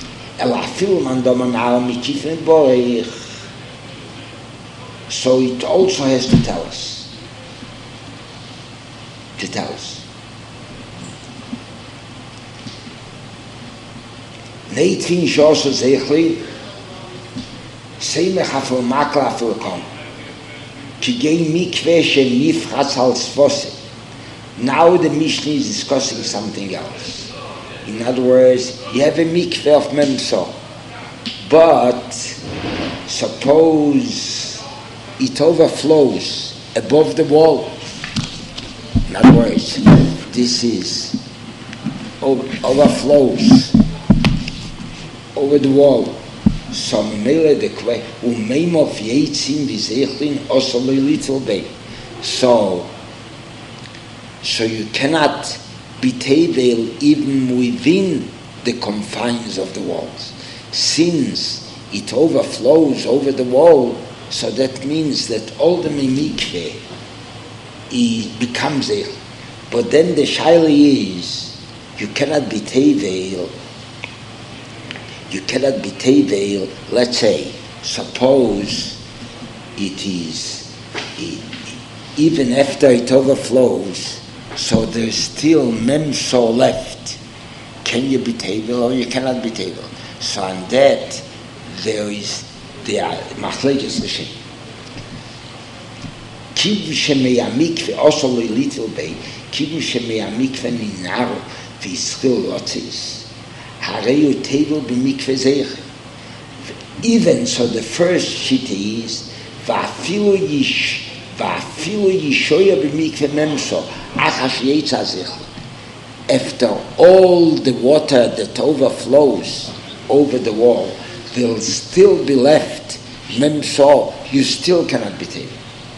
So it also has to tell us. To tell us. Native shosha zeichli seimech afil makla afil kom ki gei mikve she nifchatz al sfose. Now the Mishnah is discussing something else. In other words, you have a mikveh of memso, but suppose it overflows above the wall. In other words, this is overflows over the wall. So the little bit. So. So you cannot be tevel even within the confines of the walls. Since it overflows over the wall, so that means that all the mikveh becomes there. But then the shaila is, you cannot be tevel, you cannot be tevel, let's say, suppose it is, it, even after it overflows, so there's still memso left. Can you be table or you cannot be table? So on that there is the machlekes l'shem. Kivu shemei amikve also a little bit. Kivu shemei amikve minaro v'yischil lotzis. Hareyu table b'mikve zeichem. Even so, the first shita is va'afilu yish. After all the water that overflows over the wall, there will still be left memso, you still cannot be taken.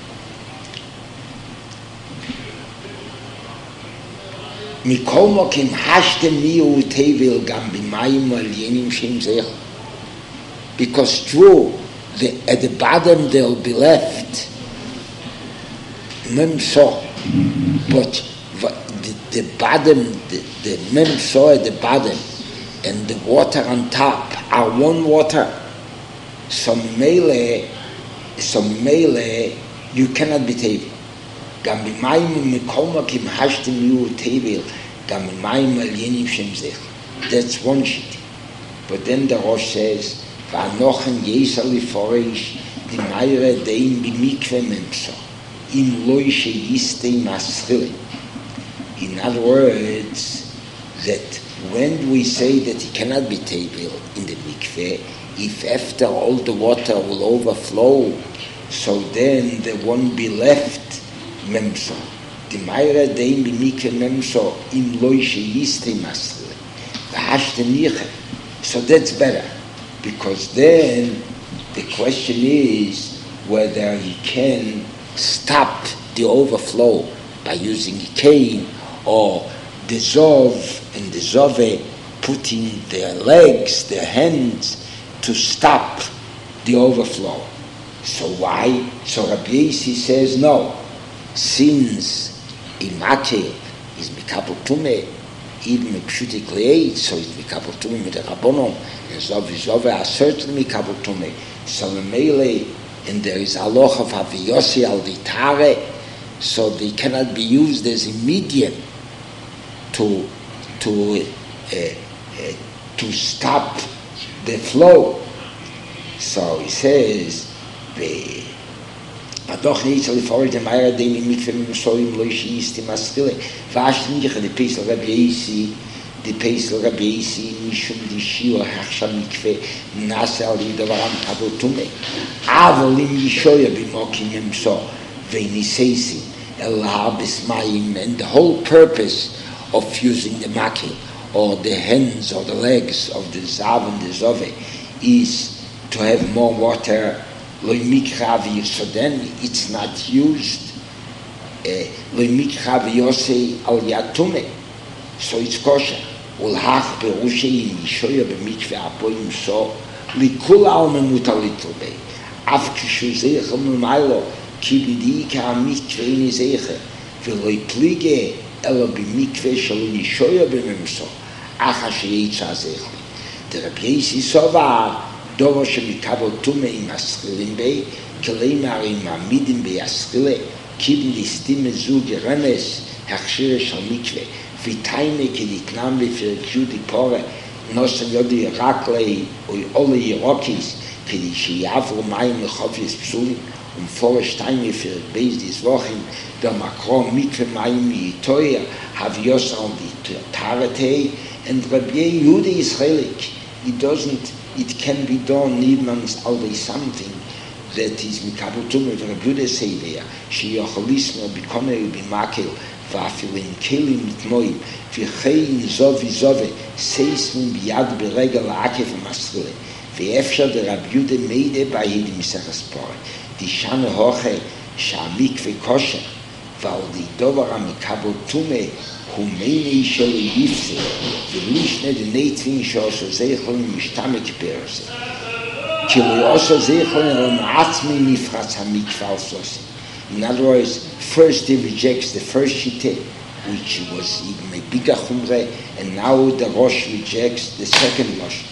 Because true, the, at the bottom there will be left memso, but the, the bottom, the, the memso at the bottom and the water on top are one water. So mele, so mele, you cannot be table. Gam b'mayim mikol makim hashtem yu table, gam b'mayim alyenim shem zech. That's one sheet. But then the Rosh says, v'anochen yesa liforeish di mayre dein b'mikve memso. In other words, that when we say that he cannot be table in the mikveh, if after all the water will overflow, so then there won't be left memso. The mayra dein b'mikveh memso im loy sheyistei masrile. So that's better, because then the question is whether he can stop the overflow by using a cane or dissolve and dissolve putting their legs, their hands to stop the overflow. So why? So Rabbi Yossi says no. Since a makel is mikabel tumeh, even a pshutikli eight, so it's mikabel tumei with the rabbonon, and zov zov are certainly mikabel tumei. So the melee, and there is aloch of haviyosi al vitare, so they cannot be used as a medium to to uh, uh, to stop the flow. So he says, the Adoch neitzel for the Meyer dem mikve misoim lo ishist maskile. Vast nicht the Pesel Rabbi, the Pesel Rabbi mishum dishio hachsha mikve nasel lidavam kabotume. Avolim yishoya bimokim yemso venisesi el habis mayim, and the whole purpose of using the maki or the hands or the legs of the zav and the zove is to have more water. So then it's not used so it's kosher. ולהך פירושי ישויה במקווה הפועים סו לכל העלמא מותר לטלבי אף כשהוא זכר ממיילו כי בדיוק המקווה איני זכר ולא יפליגה אלא במקווה שלא ישויה בממסו אך אשר יצא זכר דרבי יסי סובר דובר שמקבל תומה עם הסחילים בי כלימר עם עמידים בי הסחילה קיבן לסתים זוג רמס הכשיר של מקווה ותיינה כדתנם בפרקיות פורה נוסן יודי רק לי או לירוקיס כדי שיעברו מים לחופש פסולים ומפורש תיינה פרק בייס דיס ווחים במקרו מקווה מים מיתויר הביוס על דיטרתי and Rabbi Yehuda is chelik. It doesn't, it can be done, niemals always something that is mikabel tumah. Rabbi Yehuda say there, sheyochel lisno b'konei b'makel v'afil in kelim mitmoim v'chein zov v'zove seismin b'yad b'regel la'akev v'maskele v'efshar de Rabbi Yehuda meide b'ayid misachas pore di shane hoche sha'amikve kosher v'al di dovar amikabel tumah humeni shel yifse v'lishne de neitvin shosho zeichon mishtame kiperose kilo also zeichon el ma'atzmi nifratz hamikva al-sosi. In other words, first he rejects the first shite, which was even a bigger chumre, and now the Rosh rejects the second Rosh.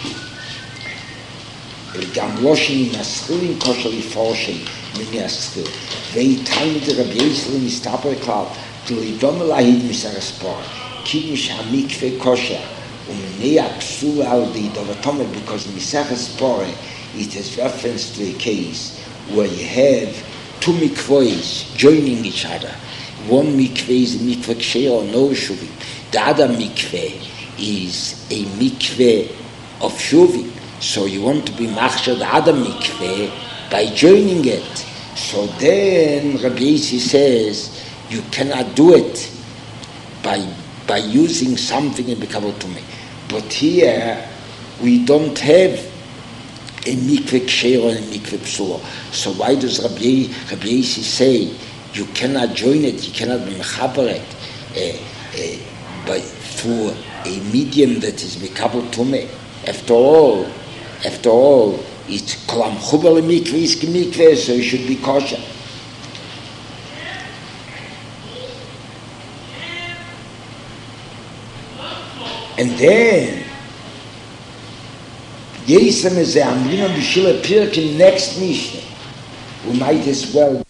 Gam Loshin in Aschilin kosher liforshin mini Aschil. Vei time the Rabbi Yisrael is taper klal to lidom lahid misaraspor. Kidmish hamikve kosher umnei aksula al di dovatome, because misaraspor it has reference to a case where you have two mikvahs joining each other. One mikveh is a mikveh ksher or no shuvim. The other mikveh is a mikveh of shuvim. So you want to be machshir the other mikveh by joining it. So then Rabbi Yissi says you cannot do it by by using something in B'kavod Tumei. But here we don't have a mikveh ksher or a mikveh psula. So why does Rabbi, Rabbi Yissi say you cannot join it, you cannot be mechaber it uh, uh, by, through a medium that is B'kavod Tumei? After all, after all, it's kolam chubal mikveh is mikveh, so it should be kosher. And then Yesem is the Amrina B'shila Pirk in next Mishnah. We might as well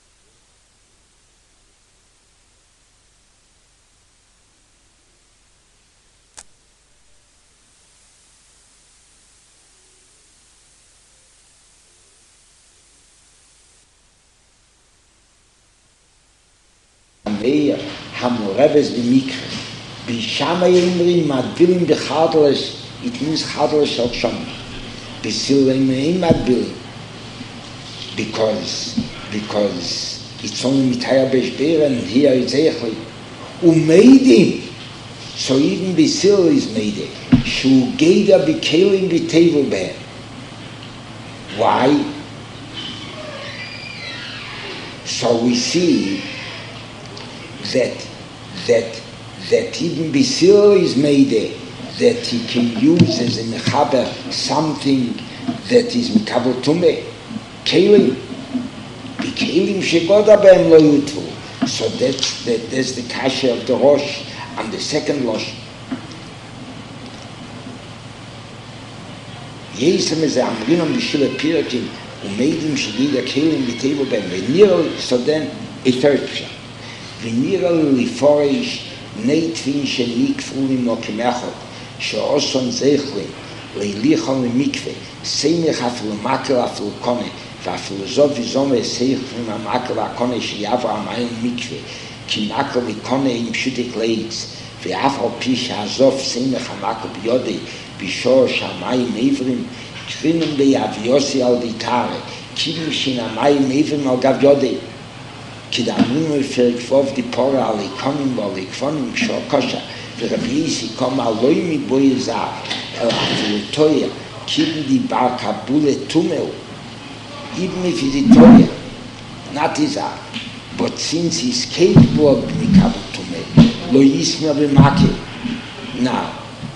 Ameir Hamoreves B'mikre B'shama Yimrim Madbilim B'chadlesh. It means Chadlesh Al Shom. B'silim Madbilim. Because, because it's only Mitaya Beshber and here it's Echli. Umeidim. So even B'sil is Meideh. Shu Geida B'kelim B'tevel Behem. Why? So we see that, that, that even B'sil is Meideh, that he can use as a mechaber something that is mikabel tumeh, kelim, b'kelim shegoda b'hem lo yutvu. So that's that, that's the kasha of the Rosh. on the second Lashon. Yesem is the Amrinam Bishila Piratim, who made him Shigida Kalim the table ben Veniro, so then a third Pshat. Veniro Liforish, Neitvin Shenik Fulim Mokimechot, Sheoson Zechlin, Leilichon Mikve, Semich Aflu Makel Aflu Kone, Vafilosoph Zome Seichlim Makel Akone Shiava Amayin Mikve, Kimakel Ikone in Pshutik Leitz, Veafal Pish Azov Semich Amakel Biode, Bishor Shamayim Evrim, Trinum Beaviosi al Ditare, Kibim Shinamayim Evrim al Gaviode, Kidamun Ferikvov di Pora al Ikonim al Ikonim Shokosha, Verabisi Kom Aloimi Boyezar, El Afilutoya, Kibim di Bar Kabule Tumel, even if he's a Toya, not Izar, but since he's capable of Mikabul Tumel, Lo Yisma B'Make. Now,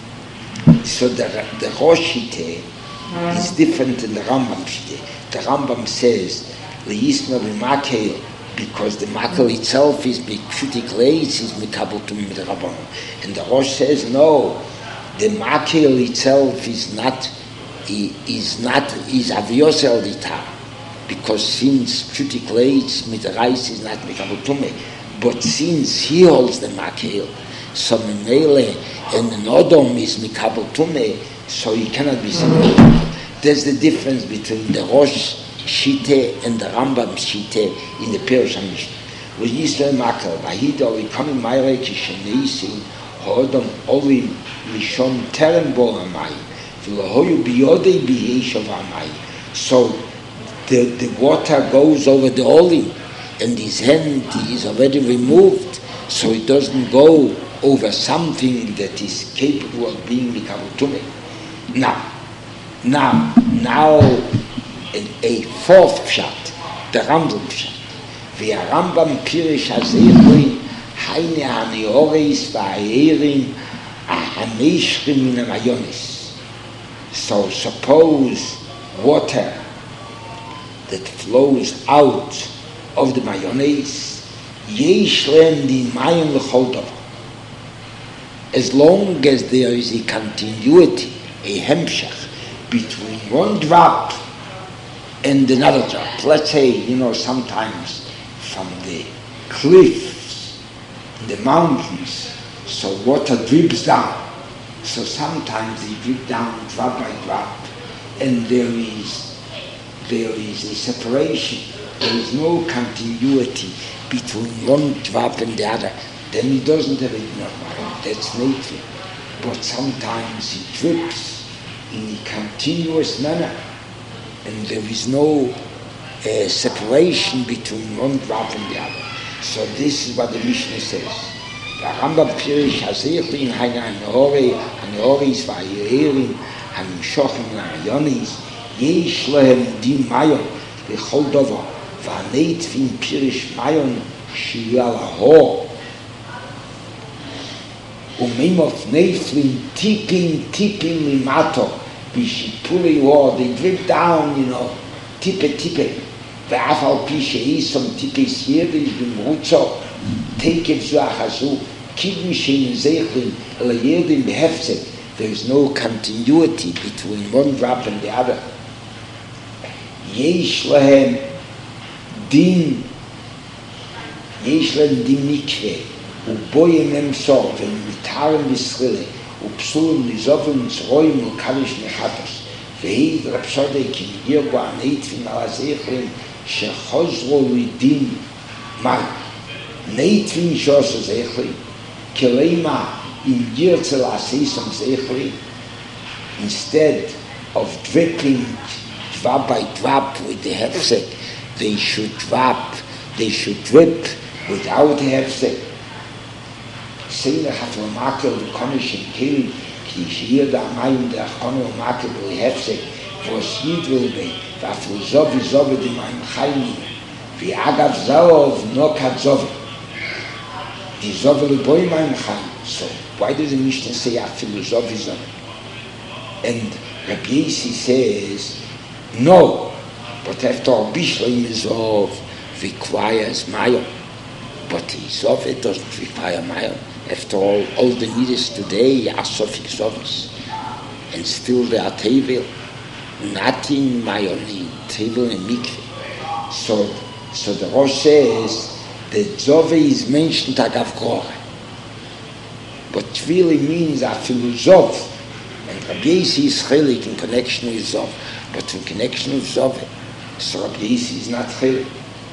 so the, the Roshite is different than the Rambam Shite. The Rambam says, Le'isma b'makel, because the makel itself is b'kshutik leitz, is mikabel tumim d'Rabbanan. And the Rosh says, no, the makel itself is not, is not, is avios el ditar, because since kshutik leitz mit reis is not mikabel tumim, but since he holds the makel, so Mimele and an Odom is Mikabel Tumeh, so he cannot be separated. There's the difference between the Rosh Shite and the Rambam Shite in the Pirush HaMishnah. With Yisrael Makel, Vahid Oli Kamim Mayre Kisheneisim, Hodom Oli Rishon Terem Bo Hamayim, V'lahoyu Biyodei B'yeish of Hamayim. So the, the water goes over the Olim, and his hand is already removed, so it doesn't go over something that is capable of being Mikabel Tumeh. Now, now, now, a, a fourth Pshat, the Rambam Pshat. V'ya Rambam Pirish HaZeichlim, Haine HaNeoris V'Ha'erim, HaMeishrim Min HaMayonis. So suppose water that flows out of the Mayonis, Yesh Lem Di Mayim L'chol Davar. As long as there is a continuity, a hemshach, between one drop and another drop. Let's say, you know, sometimes from the cliffs, the mountains, so water drips down. So sometimes they drip down drop by drop, and there is, there is a separation. There is no continuity between one drop and the other. Then he doesn't have enough water. That's nature. But sometimes he drips in a continuous manner, and there is no uh, separation between one drop and the other. So this is what the Mishnah says. The Rambam Pirish HaZeichlim Haina HaNeori HaNeoris VaHa'erim HaNimshochim LaMayonis Yesh Lehem Din Mayon B'chol Dover VaNeitvin Pirish Mayon Shiyah Lahor Umimov Neiflin tipping, tipping limato, bishipuli war, they drip down, you know, tippe, tippe. Ve'afal pishe isom tippe sierdi b'mrutzo, take it zuachazu, kidmi shein zeichlin, elayirdim behefzek. There is no continuity between one drop and the other. Yesh lehem din, yesh lehem din mikveh. ובויים הם סור, ומתארים בסחילה, ופסולים נזובים צרויים וקדיש נחפש. והיא רפסודי כי מגיע בו הנאיטפים על הזכרים שחוזרו לדין מים. נאיטפים שעושה זכרים, כלימה אם גרצה לעשיסם זכרים, instead of dripping drop by drop with the hefsek, they should drop, they should drip without the hefsek. Seine hat der Makel bekomischen Kill, die hier da mein der Konne Makel behefsig, was sieht will bei, da für so wie so mit meinem Heim, wie agav zaov no katzov. Die so will bei meinem Heim. So why does the Mishnah say a philosophy? And Rabbi Yossi says no, but after Bishlam Mizov requires Mayon. But the Zove doesn't require Mayim. After all, all the needs today are Sofik Zovis. And still there are Tevel. Nothing Mayoni, Tevel and Mikve. So, so the Rosh says that Zove is mentioned Agav Grore. But it really means a philosoph. And Rabbi Yossi is chelik in connection with Zov. But in connection with Zove, so Rabbi Yossi is not chelik.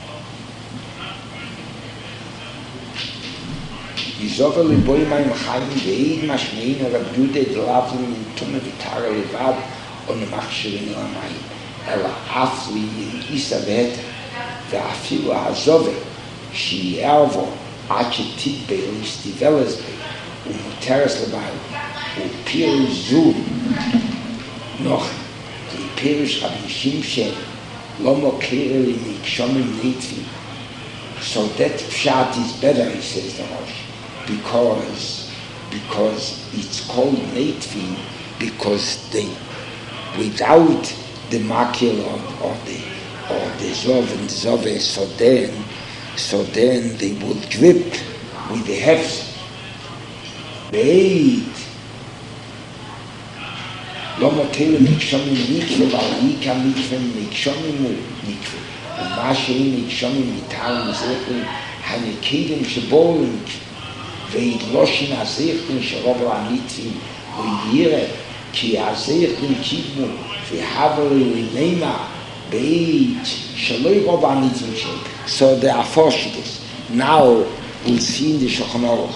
Yizove liboy ma'im chayim ve'id mashmein Rabbi Yude d'lavlim in tume v'tara levad on the machshirin l'mayim. Ela afli in isa v'eta ve'afilu ha'zove shi ervo ache titbe listiveles be u'muteres lebayim u'pirish zu noch ki pirish Rabbi Shimshen lomo kereli mikshomim neitvi. So that pshat is better, he says the Rosh. Because, because it's called Neitvi, because they, without the makil or, or the or the zov and the zove, so then, so then they will drip with the hefs. Wait. Lo motel mikshomim mikve, val yika mikve mikshomim mikve. ומה שאין נקשומים מטעם הזכרים הנקדים שבואו וידלושין הזכרים שרוב הניטים ויראה כי הזכרים קידמו והברו לנמה בעת שלא רוב הניטים שלו. So there are four shittas. Now we'll see in the Shulchan Aruch.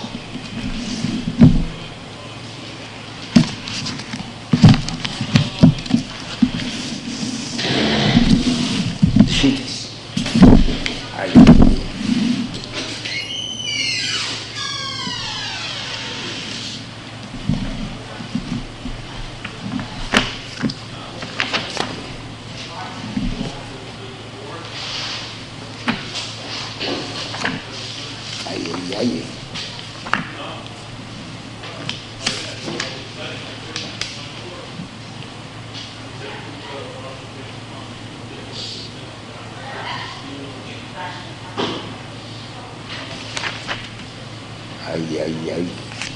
Ay, ay, ay.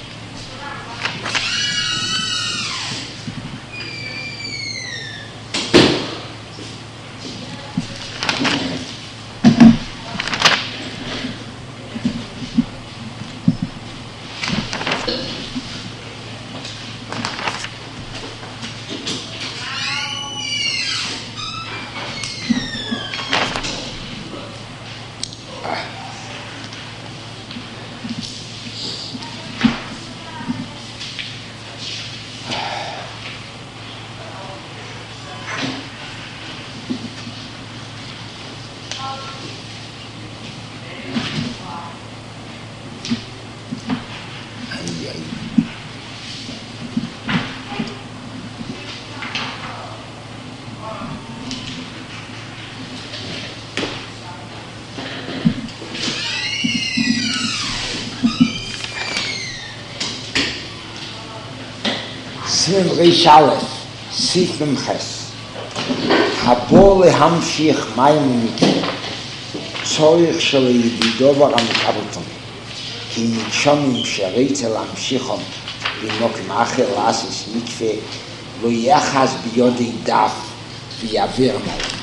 Sim Rish Aleph, Sif Memches. Habo lehamshich mayim mikveh. Tzorich shel yedidovar amikabelton. Ki mikshomim shereitze lamshichom b'mokim acher la'asis mikveh lo yachas biyodei daf v'yaver mayim.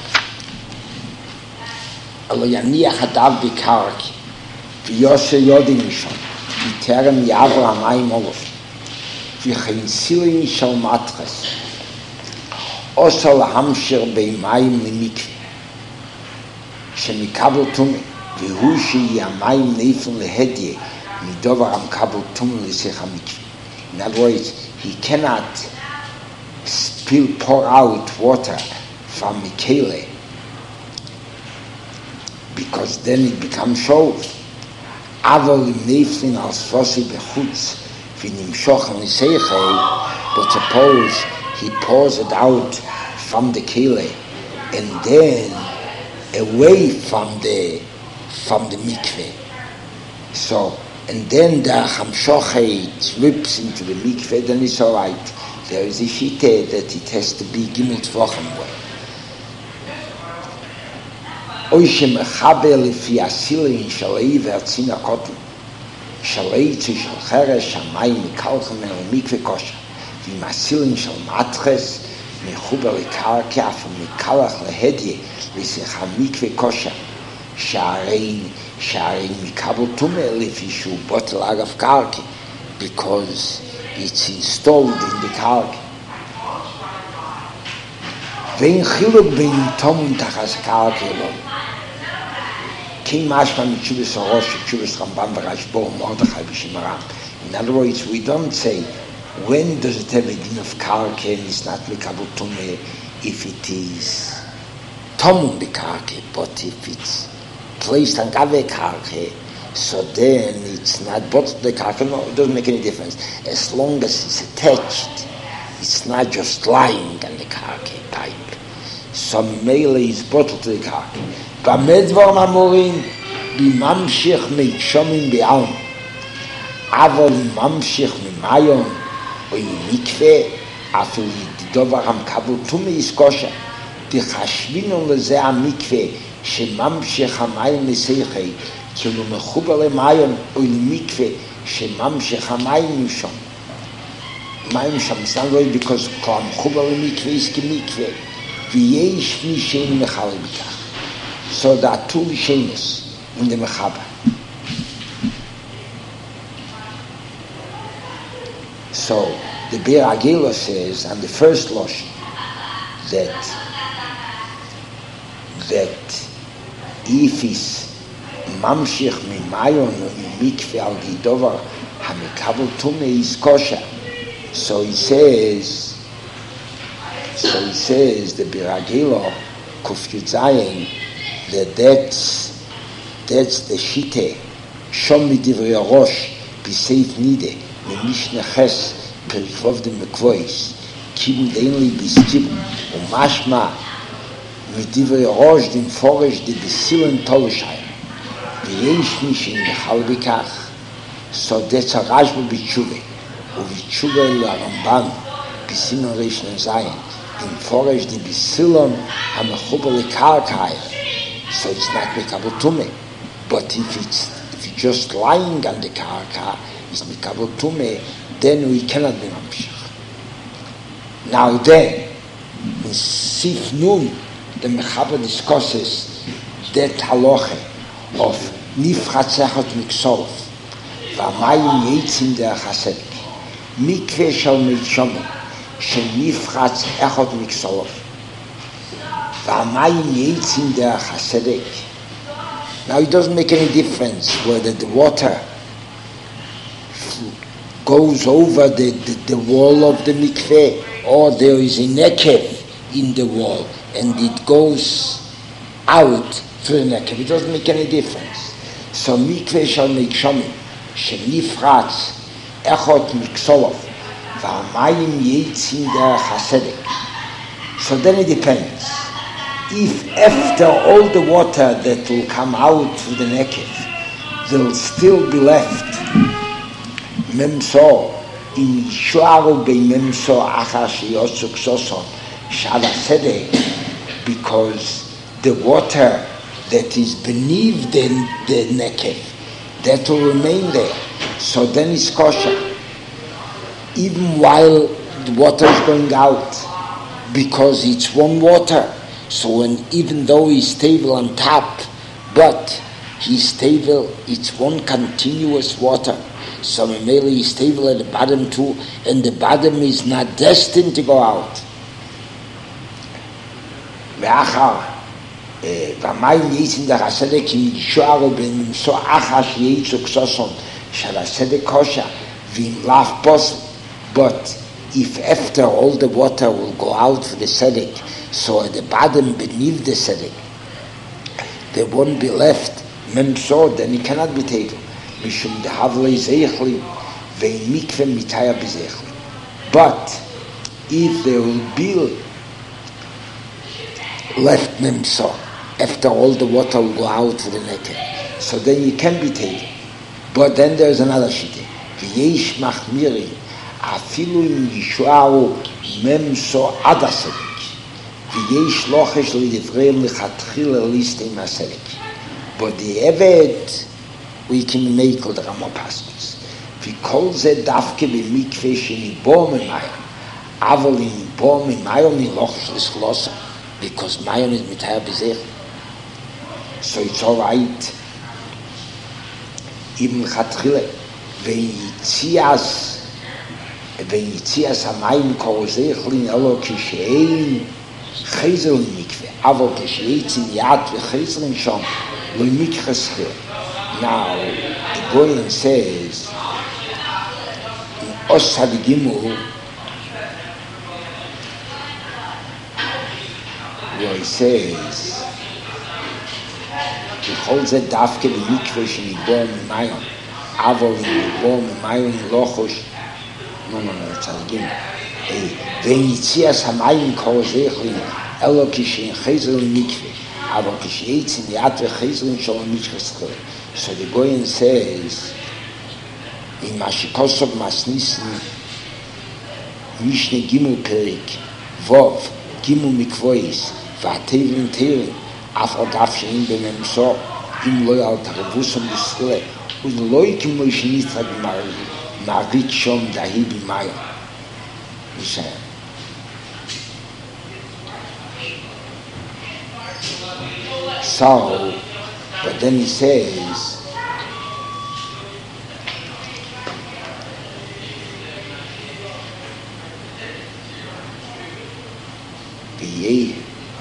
Lo yaniach hadav b'karki v'yoshe yodei mishon b'terem yaver hamayim olof. וכינסילין של מטרס עושה להמשך במים למקווה שמקבל תומי והוא שיהיה מים נפל להדיה מדובר המקבל תומי לשיח המקווה. In other words, he cannot spill, pour out water from Mikele because then it becomes shov. אבל נפלין על ספוסי בחוץ but suppose he pours it out from the kile and then away from the from the mikveh. So and then the hamshoche drips into the mikveh, then it's all right. There is a shite that it has to be gimel tvochen way. או שמחבר לפי הסילין של העבר צין הקוטן, של עצי של חרש, המים מקלחם ומקווה כושר, ועם הסילין של מטרס, מחובר לקרקע ומקלח להדיה, לשיחה מקווה כושר, שהרי, שהרי מקבל תומה לפי שהוא בוטל אגב קרקע, because it's installed in the קרקע. ואין חילוק בין תום תחס קרקע לא. כי משמע מתשובס הראש, תשובס רמב"ם ורשב"א ומרדכי בשמרם. In other words, we don't say, when does it have a din of karke and it's not mikabel tumeh if it is tomun bekarke, but if it's placed on gave karke, so then it's not bottled the karke. No, it doesn't make any difference. As long as it's attached, it's not just lying on the karke type. So mele is bottled to the karke. Bamedvar mamorim bimamshich meishomim be'alm. אבל ממשיך ממיון או מקווה, אפילו דבר המקבל תומי יסקושה, תחשבינו לזה המקווה שממשיך המים מסייחי, כאילו מחובר למיון או למקווה שממשיך המים משום. מים שם, it's not really because כל המחובר למקווה יש כמקווה, ויש מי שאין מחלה בכך. So there are two shames in the מחבר. So the Bir Agila says on the first Lashon that that if it's mamshich mimayon or mikve al gidovar hamikabel tumeh is kosher. So he says, so he says the Bir Agila Kuf Yud Zayin that that's that's the shite shom midivrei rosh b'seif nide. Mishnah Ches Perikov de Mekvois Kibud Einli Biskibud Umashma Midivrei Rosh Dim Foresh De Besilen Toleshayim V'yesh Mishin Mechal B'kach. So that's a Rashba B'tshuve U'B'tshuve L'Arambam B'Sinon Reish Zayin Dim Foresh De Besilen HaMechuber L'Karkaya. So it's not Mekabel Tumeh. But if it's if it's just lying on the Karka, is mikabel tumeh, then we cannot be mamshich. Now then, in Sif Nun, the Mechaber discusses that halacha of nifchatz echad miksolov, v'amayim yitzim der chasedek, mikveh shel meishomim, shenifchatz echad miksolov, v'amayim yitzim der chasedek. Now it doesn't make any difference whether the water goes over the, the, the wall of the mikveh, or there is a nekev in the wall and it goes out through the nekev. It doesn't make any difference. So mikveh shall make shomim shenifratz echot miksolov v'amayim yitzim der chasedek. So then it depends. If after all the water that will come out through the nekev, there will still be left memso in shuaru be memso achash yotzuk soson shala sedek, because the water that is beneath the, the nekev, that will remain there. So then it's kosher, even while the water is going out, because it's one water. So when, even though he's stable on top, but he's stable, it's one continuous water. So Mameli is stable at the bottom too, and the bottom is not destined to go out. Ve'achar v'amayim yitzim der hasedek im yishuaru b'nimso achash yitzuk soson shal hasedek kosher v'im lav posel. But if after all the water will go out for the sedek, so at the bottom beneath the sedek there won't be left memso, then it cannot be taken. Mishum dehavlei zeichli ve'in mikveh mitaya b'zeichli. But if there will be left memso after all the water will go out for the nekev, so then you can be taken. But then there's another shite. V'yesh machmirim afilu im yishuaru memso adasedek ויש לוחש לדבריהם לכתחילה ליסטי מסלק. בדיעבד הוא הקים מייקל דרמה פסקוס. וכל זה דווקא במקווה שניבור ממיין. אבל אם ניבור ממיין נלוחש לסכלוסה. Because Mayon is mitayah b'zeh. So it's all right. Even Chatchile. Ve'yitzias ve'yitzias hamayim korozech lin elo kishein chezel mikve. Aval kishein yad ve'chezel shom lo mikve schil. Now, the Goyen says, in Os Hadigimu, where he says, he holds a dafke the mikveh sheniבור mimayon, avol niבור mimayon lochosh. No, no, no, it's again. Ve'yitzias hamayim korozechlin elo kishein chezel mikveh, avol kishein yad ve'chezel shom mikveh schil. So the Goyen says, in Mashikosov Masnisin, Mishne Gimel Perik, Vov, Gimel Mikvois, Vatevin Terin, Afrodaf Shein Bememso, Im Loyal Tarabusam Biskle, with Loikim Moshinitra Marit Shom Dahibi Maya. He said, so, but then he says, yeah,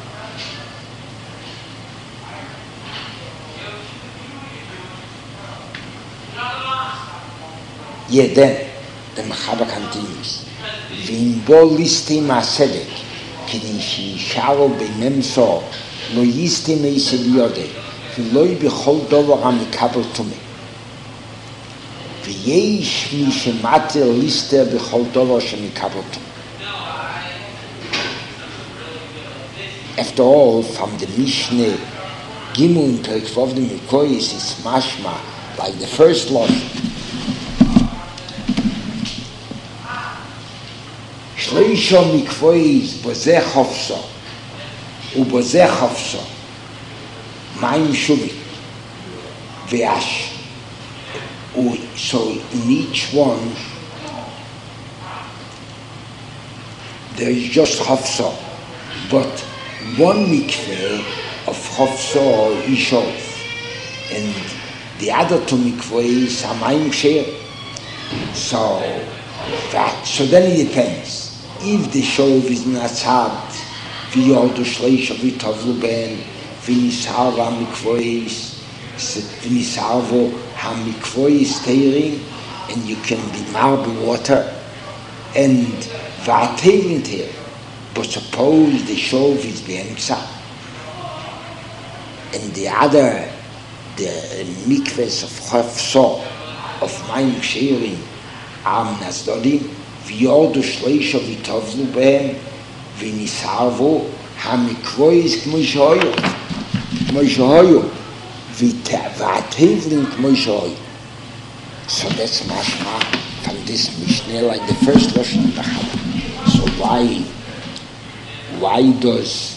yeah, then the Mechaber continues. V'inbo listim ha'sedek, k'dei she'yisharo b'memso, lo yistim eise b'yodei, v'loi b'chol dover ha'mikabel tumeh. V'yesh mi shemater lister b'chol dover she'mikabel tumeh. After all, from the Mishnah, Gimel in Perek Vov the Mikoyis is mashma, like the first lot. Shleisha Mikvois Bozeh Chofso, Ubozeh Chofso, Maim Shuvi, Ve'ash. So in each one, there is just Chofso, but one mikveh of Chofso Ishov, and the other two mikvehs are Mayim Sheir. So that, so then it depends. If the Shov is Natzad, V'yordu Shleisha V'tovlu Ben, V'nisarva mikvehs, V'nisarvo ha-mikvehs Teirim, and you can be marble water, and V'atevin Teirim. But suppose the shov is be'emtza, and the other, the mikvahs of Chofso, of Mayim Sheirim, are Nazdodim, v'yordu shleisha v'tovlu behem, v'nisarvu, ha-mikvois k'mo shehoyu, k'mo shehoyu, v'atevlin k'mo shehoyu. So that's mashma from this Mishnah, like the first Lashon of the Mechaber. So why? Why does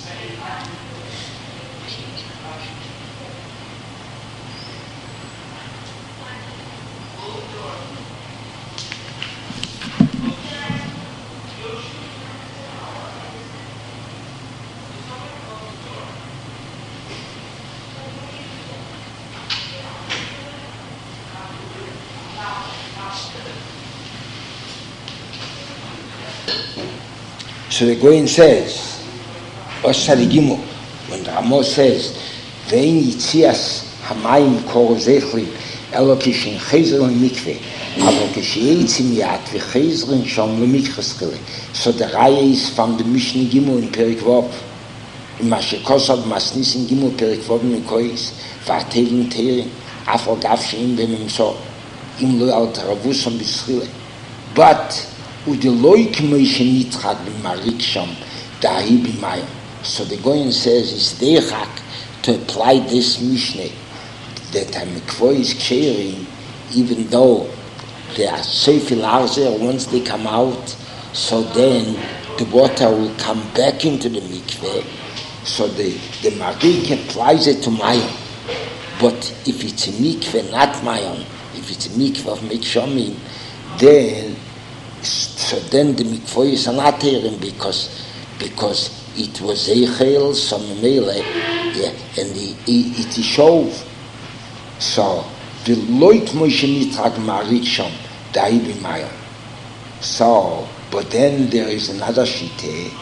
so the Goyen says, Osarigimu, when the Ramo says, Ve'in yitzias hamayim korozechlim, elo kishin chezel mikveh, alo kishiyitzim yat v'chezel shom lemikveh schile. So the Raya is from the Mishnah Gimel in Perek Vov, in Mashikosav Masnis in Gimel Perek Vov Mikois, v'atevin teirin, afal gav she'im b'mimso, im lo al taravusam b'schile. But, u'deloi k'moi shenitzchak b'marik shom, dahi b'mayim. So the Goyen says it's derech to apply this Mishnah that a mikvah is ksherim, even though they are seifil arzer once they come out. So then the water will come back into the mikveh, so the, the Marik applies it to Mayon. But if it's a mikveh, not Mayon, if it's a mikveh of Mikshomim, then so then the mikveh is not tearing because because it was Eichel, so Mele, yeah, and the, it, it is shov. So the Loit Moshe Mitrag Marik Shom, Daibi Mayon. So, but then there is another shite.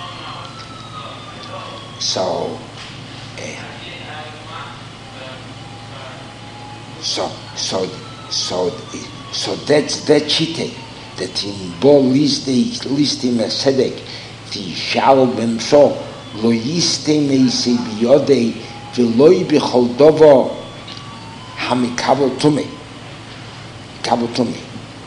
So, uh, so, so, so, so that's that shite that in Bo list list in Mercedes, the shal bem so lo yiste meise biyodei v'loi b'chol dovo hamikabel tumi, kabel tumi.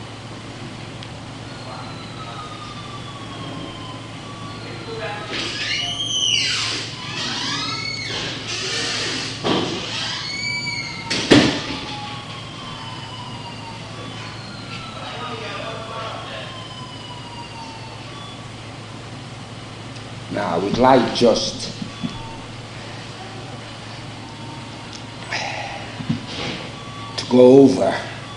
Now, I would like just to go over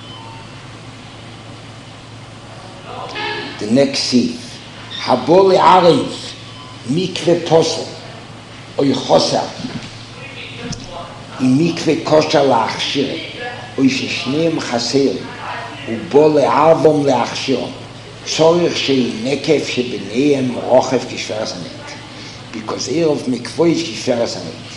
the next scene. Habole Ariv, Mikve Posel, Oy Choser, in Mikve Kosher Lachshire, Oy Sheshneim Chaser, Ubole Arvom Lachshiron, Tzorich Shei Nekev Shebeneim Rochev Kishver Sanet. Because here of mikvah is Kishver Sanet.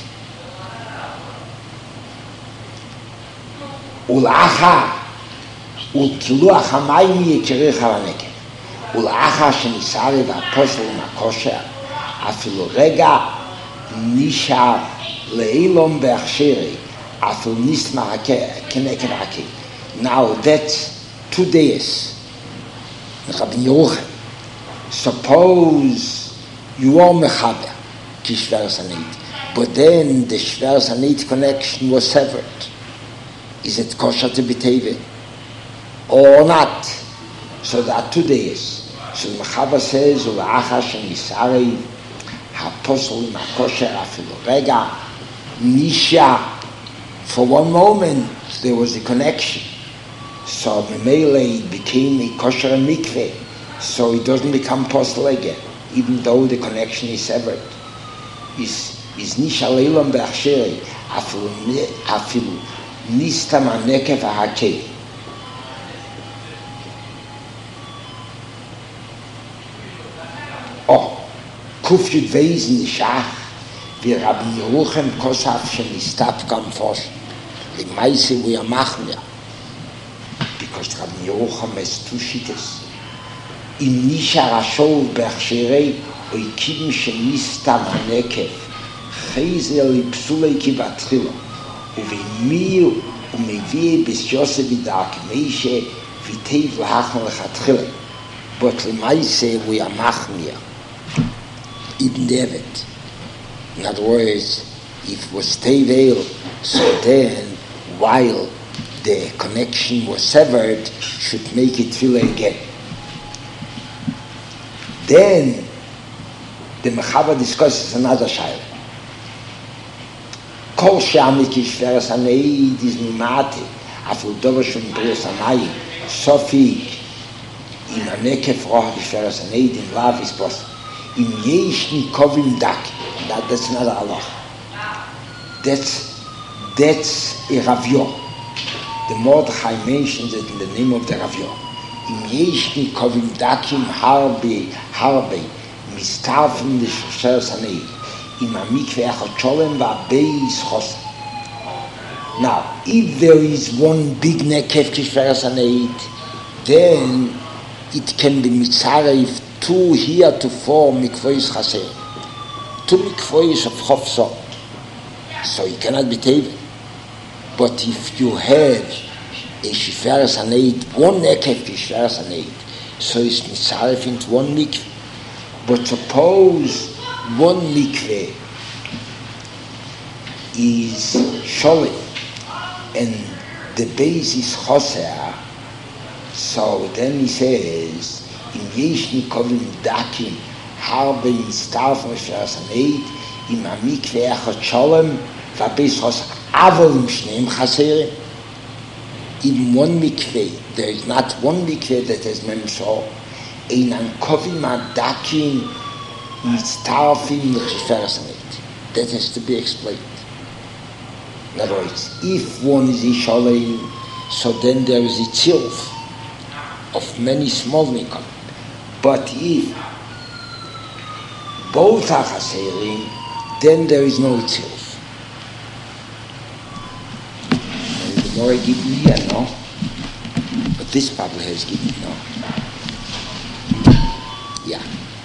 Ulacha, Ulkiluach HaMayim Yekirich HaNekev. Ulacha Shenisari VaPosel MaKosher, Afilu Rega Nishar Leilom Be'achshiri, Afilu Nisma HaKenekev HaKev. Now that's two days. Rabbi Yeruchem, suppose you are mechaber to Shver Sanit, but then the Shver Sanit connection was severed. Is it kosher to be teve or not? So there are two days. So the mechaber says, "U'acha shenisarei haposel makosher afilu rega nisha." For one moment there was a connection. So Memele it became a kosher mikveh, so it doesn't become postel again, even though the connection is severed. Is is nishaleilam be'achsheri afilu afilu nistam hanekev ha'akei. Oh, kuf yud veis nishach vi Rabbi Yeruchem kosaf shenistap gam fosh. The meise we are machen ja. Because Rabbi Yeruchem has two shitas. Im nishar hashov be'achsherei oikim shenistam hanekev chayzer lipsulei kivatchilo uvimir umevie bis Yosef v'dak meishe v'teiv lahachon lechatchile. But l'maise we are machmir ibn David. In other words, if it was tevel, so then while the connection was severed, should make it feel again. Then the Mechaber discusses another shaila. Kol she'amik Kishver Saneid is mimate, afil dover shum b'rias hamayim, sofik in hanekev roch Kishver Saneid in lav is possible. In yesh nikovim dak, that that's another halacha. That's that's a ravyo. The Mordechai mentions it in the name of the Ravyo. Im yesh nikovim dakim harbe harbe mistarfim l'Kishver Saneid im hamikveh echad sholem v'abeis chos. Now, if there is one big nekev Kishver Saneid, then it can be mitzarev two here to four mikvois chaser, two mikvois of chofso, so it cannot be taken. But if you have a Kishver Saneid, one nekev Kishver Saneid, so it's mitzaref into one mikveh. But suppose one mikveh is sholim and the base is choser, so then he says, in yesh nikovim dakim harbe in starf Rishveras Haneid, im Amikve Echad Sholem, Vabishos Avol Shneim Chaserim. In one mikveh, there is not one mikveh that has memso. Ein Ankovim Adakim Mitztarfim Rishveras Haneid. That has to be explained. In other words, if one is Ishalei, so then there is a tzilf of many small mikveh. But if both are chaserim, then there is no tzilf. And the more I give me here, no? But this Bible has given me, no? Yeah.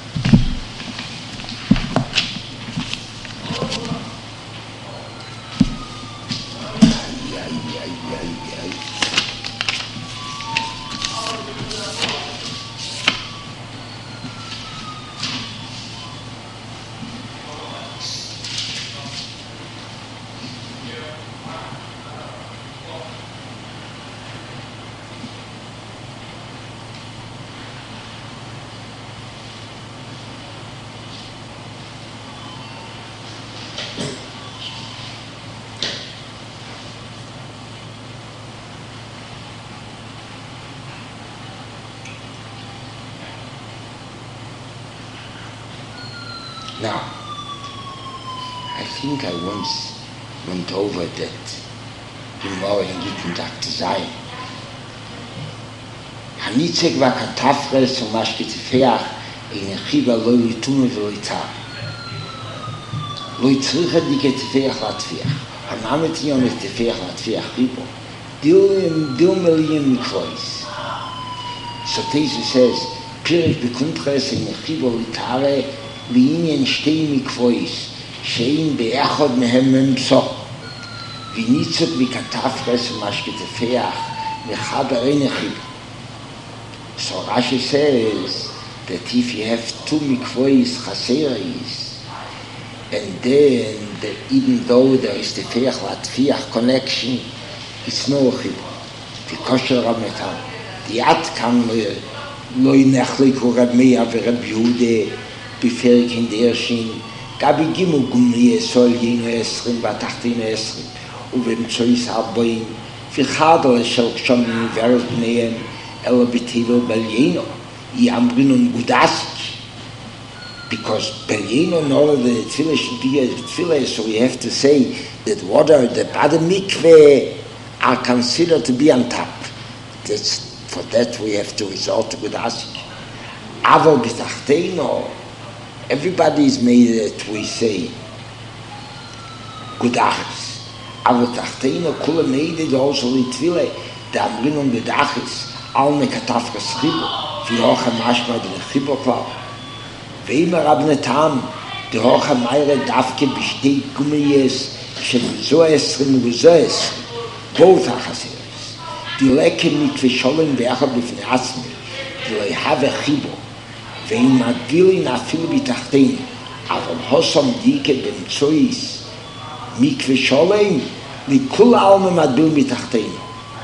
Now, I think I once went over that Gemara in Gittin Doctor Zion. Hanitzek v'akatafres u'mashke tifeach ein chiba lo yitume v'lo yitar. Lo yitzricha dike tifeach latfiach. Hanamet yom et tifeach latfiach ribo. Dil million mikrois. So Tesu says, Pirek b'kuntres ein chiba lo yitare לעניין שתי מקפויס שאין באחד מהם ממצוא וניצוק וכתפרס ומשקה תפח מחבר אין החיב. So Rashi says that if you have two mikvois chaseris and then the, even though there is the tefach latfiach connection, it's no chib. The kosher Rab Natan, the atkan lo yinechlik hu Rab Meir ve Rab Yehuda בפרק הנדרשים, גבי גימו גומלי אסול יינו עשרים והתחתינו עשרים, ובמצויס ארבעים, וחדו אשר כשומנו ורס בניהם, אלא בטבע בליינו, יאמרינו נגודסיק. Because בליינו נולד תפילה שתהיה תפילה, so we have to say that water, the bottom mikveh are considered to be on top. That's, for that we have to resort to gudasik. אבל בתחתינו, everybody is made that we say Gudachis. Aber Tachteino Kula made it also Litvile, the Amrinum Gudachis, Alme Katafkas Chibo, wie Hocha Mashma den Chibo Klau. Weima Rabnetam, the Hocha Meire Davke besteht Gummiyes, Shemizo Esrim Uzo Esrim, both Achaseres. Die Leke mit Visholim Becha Bifne Asmi, die Leihave Chibo, ואם מגדילים אפילו בתחתינו, אבל הוסם דיקה במצויס מקווה שולם, לכל העלמה מגדילים בתחתינו.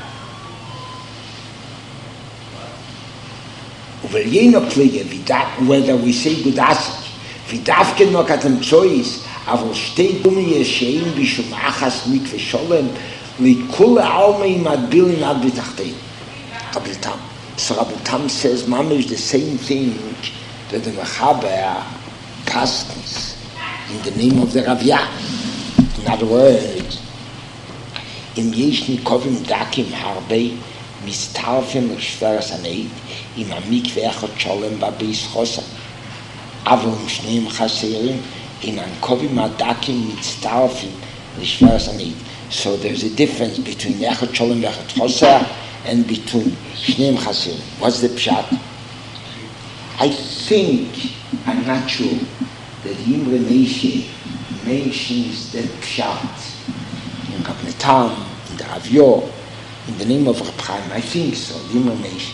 ובליינו פליגה, whether we say גודסק, ודווקא נוקת המצויס, אבל שתי דומי שאין בשום אחס מקווה שולם, לכל העלמה מגדילים עד בתחתינו. קבלתם. So Rabbi Tam says, Mama is the same thing that the Mechaber paskins in the name of the Ravya. In other words, Im yesh nikovim dakim harbe mistarfim Rishveras Haneid im amikveh echad sholem babeis chosa. Avol shneim chaserim im ankovim adakim mistarfim Rishveras Haneid. So there's a difference between echad sholem echad chosa and between Shneim Chaserim. What's the pshat? I think, I'm not sure, that Imre Meishe mentions that pshat in Rab Natan, in the Ravyo, in the name of Reb Chaim. I think so, Imre Meishe.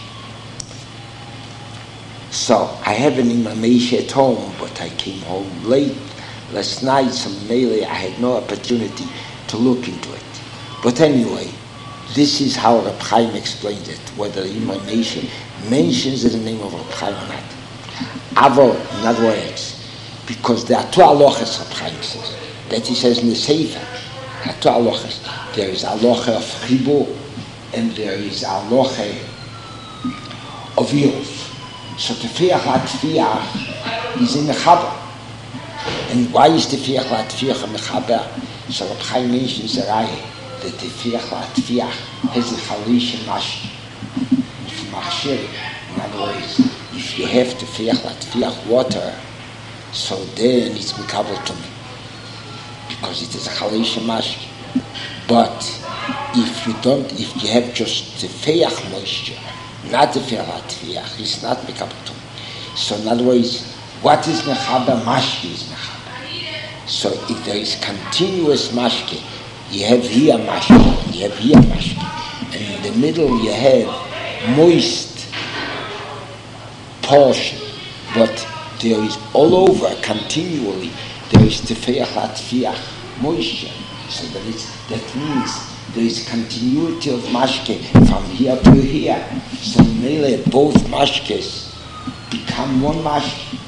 So, I have an Imre Meishe at home, but I came home late last night, so mainly I had no opportunity to look into it. But anyway, this is how Reb Chaim explained it, whether Imre Meishe mentions the name of Reb Chaim or not. Avo, in other words, because there are two halachas Reb Chaim says. That he says in the Sefer. There are two halachas. There is halacha of chibur, and there is halacha of Yiruf. So Tefillah Latfiach is in the Chaber. And why is Tefillah Latfiach in the Chaber? So Reb Chaim mentions that Tefillah Latfiach has a chalish and mashki. If machshir, in other words, if you have Tefillah Latfiach water, so then it's mikabel to me, because it is a chalish and mashki. But if you don't, if you have just Tefillah moisture, not Tefillah Latfiach, it's not mikabel to me. So in other words, what is mechaber? Mashki is mechaber. So if there is continuous mashki, you have here mashki, you have here mashki, and in the middle you have moist portion, but there is all over continually, there is Tefillah Latfiach moisture. So that, is, that means there is continuity of mashke from here to here. So mainly both mashkes become one mashke.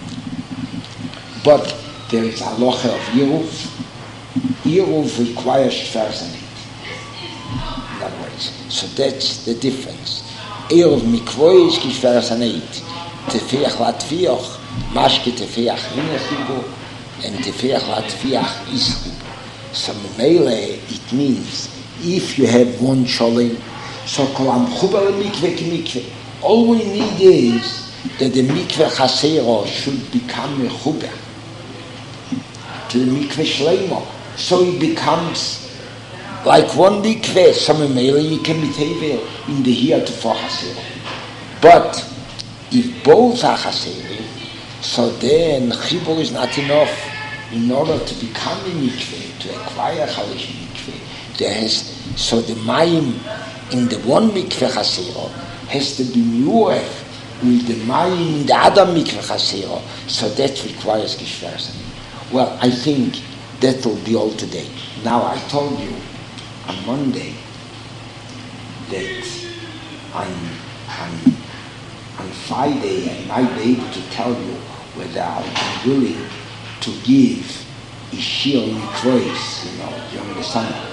But there is a halacha of Yiruf. Yiruf requires shverzanet. In other words, so that's the difference. Erev mikvoi is shverzanet. Tefillah Latfiach, mashke Tefillah Chinuch, and Tefillah Latfiach is chibur. So Memele, it means if you have one sholim, so kolam chubar mikveh ki mikveh. All we need is that the mikveh chasero should become a chubar to the mikveh shleimo, so it becomes like one mikveh. So Memele, you can be tevel in the here to for chasero. But if both are chasero, so then chibur is not enough. In order to become a mikveh, to acquire chalish mikveh, there has, so the mayim in the one mikveh chasero has to be mu'ef with the mayim in the other mikveh chasero, so that requires geshverzanet. Well, I think that will be all today. Now, I told you on Monday that on, on, on Friday I might be able to tell you whether I'll be willing to give Ishir Mikvois, you know, during the summer.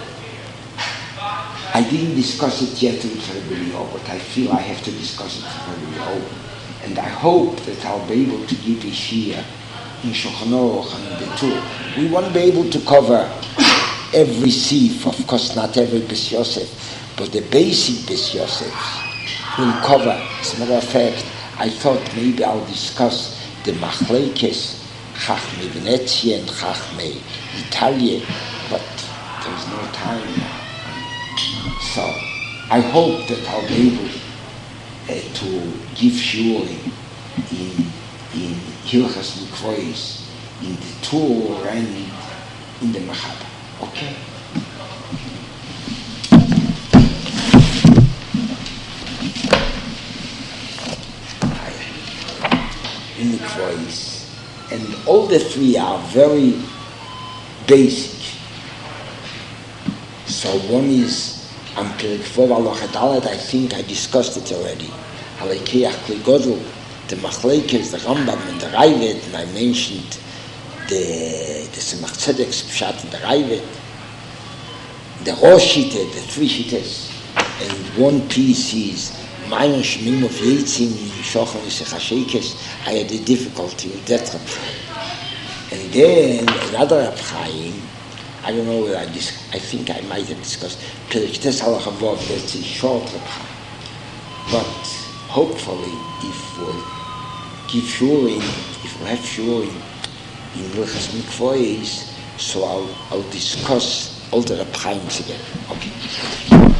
I didn't discuss it yet with Rabbi Leo, but I feel I have to discuss it with Rabbi Leo. And I hope that I'll be able to give Ishir in Shulchan Aruch and the two. We won't be able to cover every sif, of course not every Bes Yosef, but the basic Bes Yosef will cover. As a matter of fact, I thought maybe I'll discuss the Machlekes Chachmei Venezia and Chachmei Italia, but there's no time now. So I hope that I'll be able uh, to give shiurim in in Hilchas Mikvois, in the Tur and in the Mechaber. Okay? In Mikvois. And all the three are very basic. So one is Ampirik Vov Alochet Alet, I think I discussed it already. Halekei Kli Godel, the Machlekes, the Rambam and the Raivet, and I mentioned the the Tzemach Tzedek's Pshat and the Raivet, the Rosh Shita, the three Shitas, and one piece is Mayon Shemim of Yitzim, Shochon Yisech I had a difficulty with that Reb Chaim. And then another Reb Chaim, I don't know whether I dis- I think I might have discussed Perek Tes Halacha Vov, that's a short Reb Chaim. But hopefully, if we'll give shurim, if we'll have shurim in Hilchas Mikvois, so I'll, I'll discuss all the Reb Chaims again. Okay.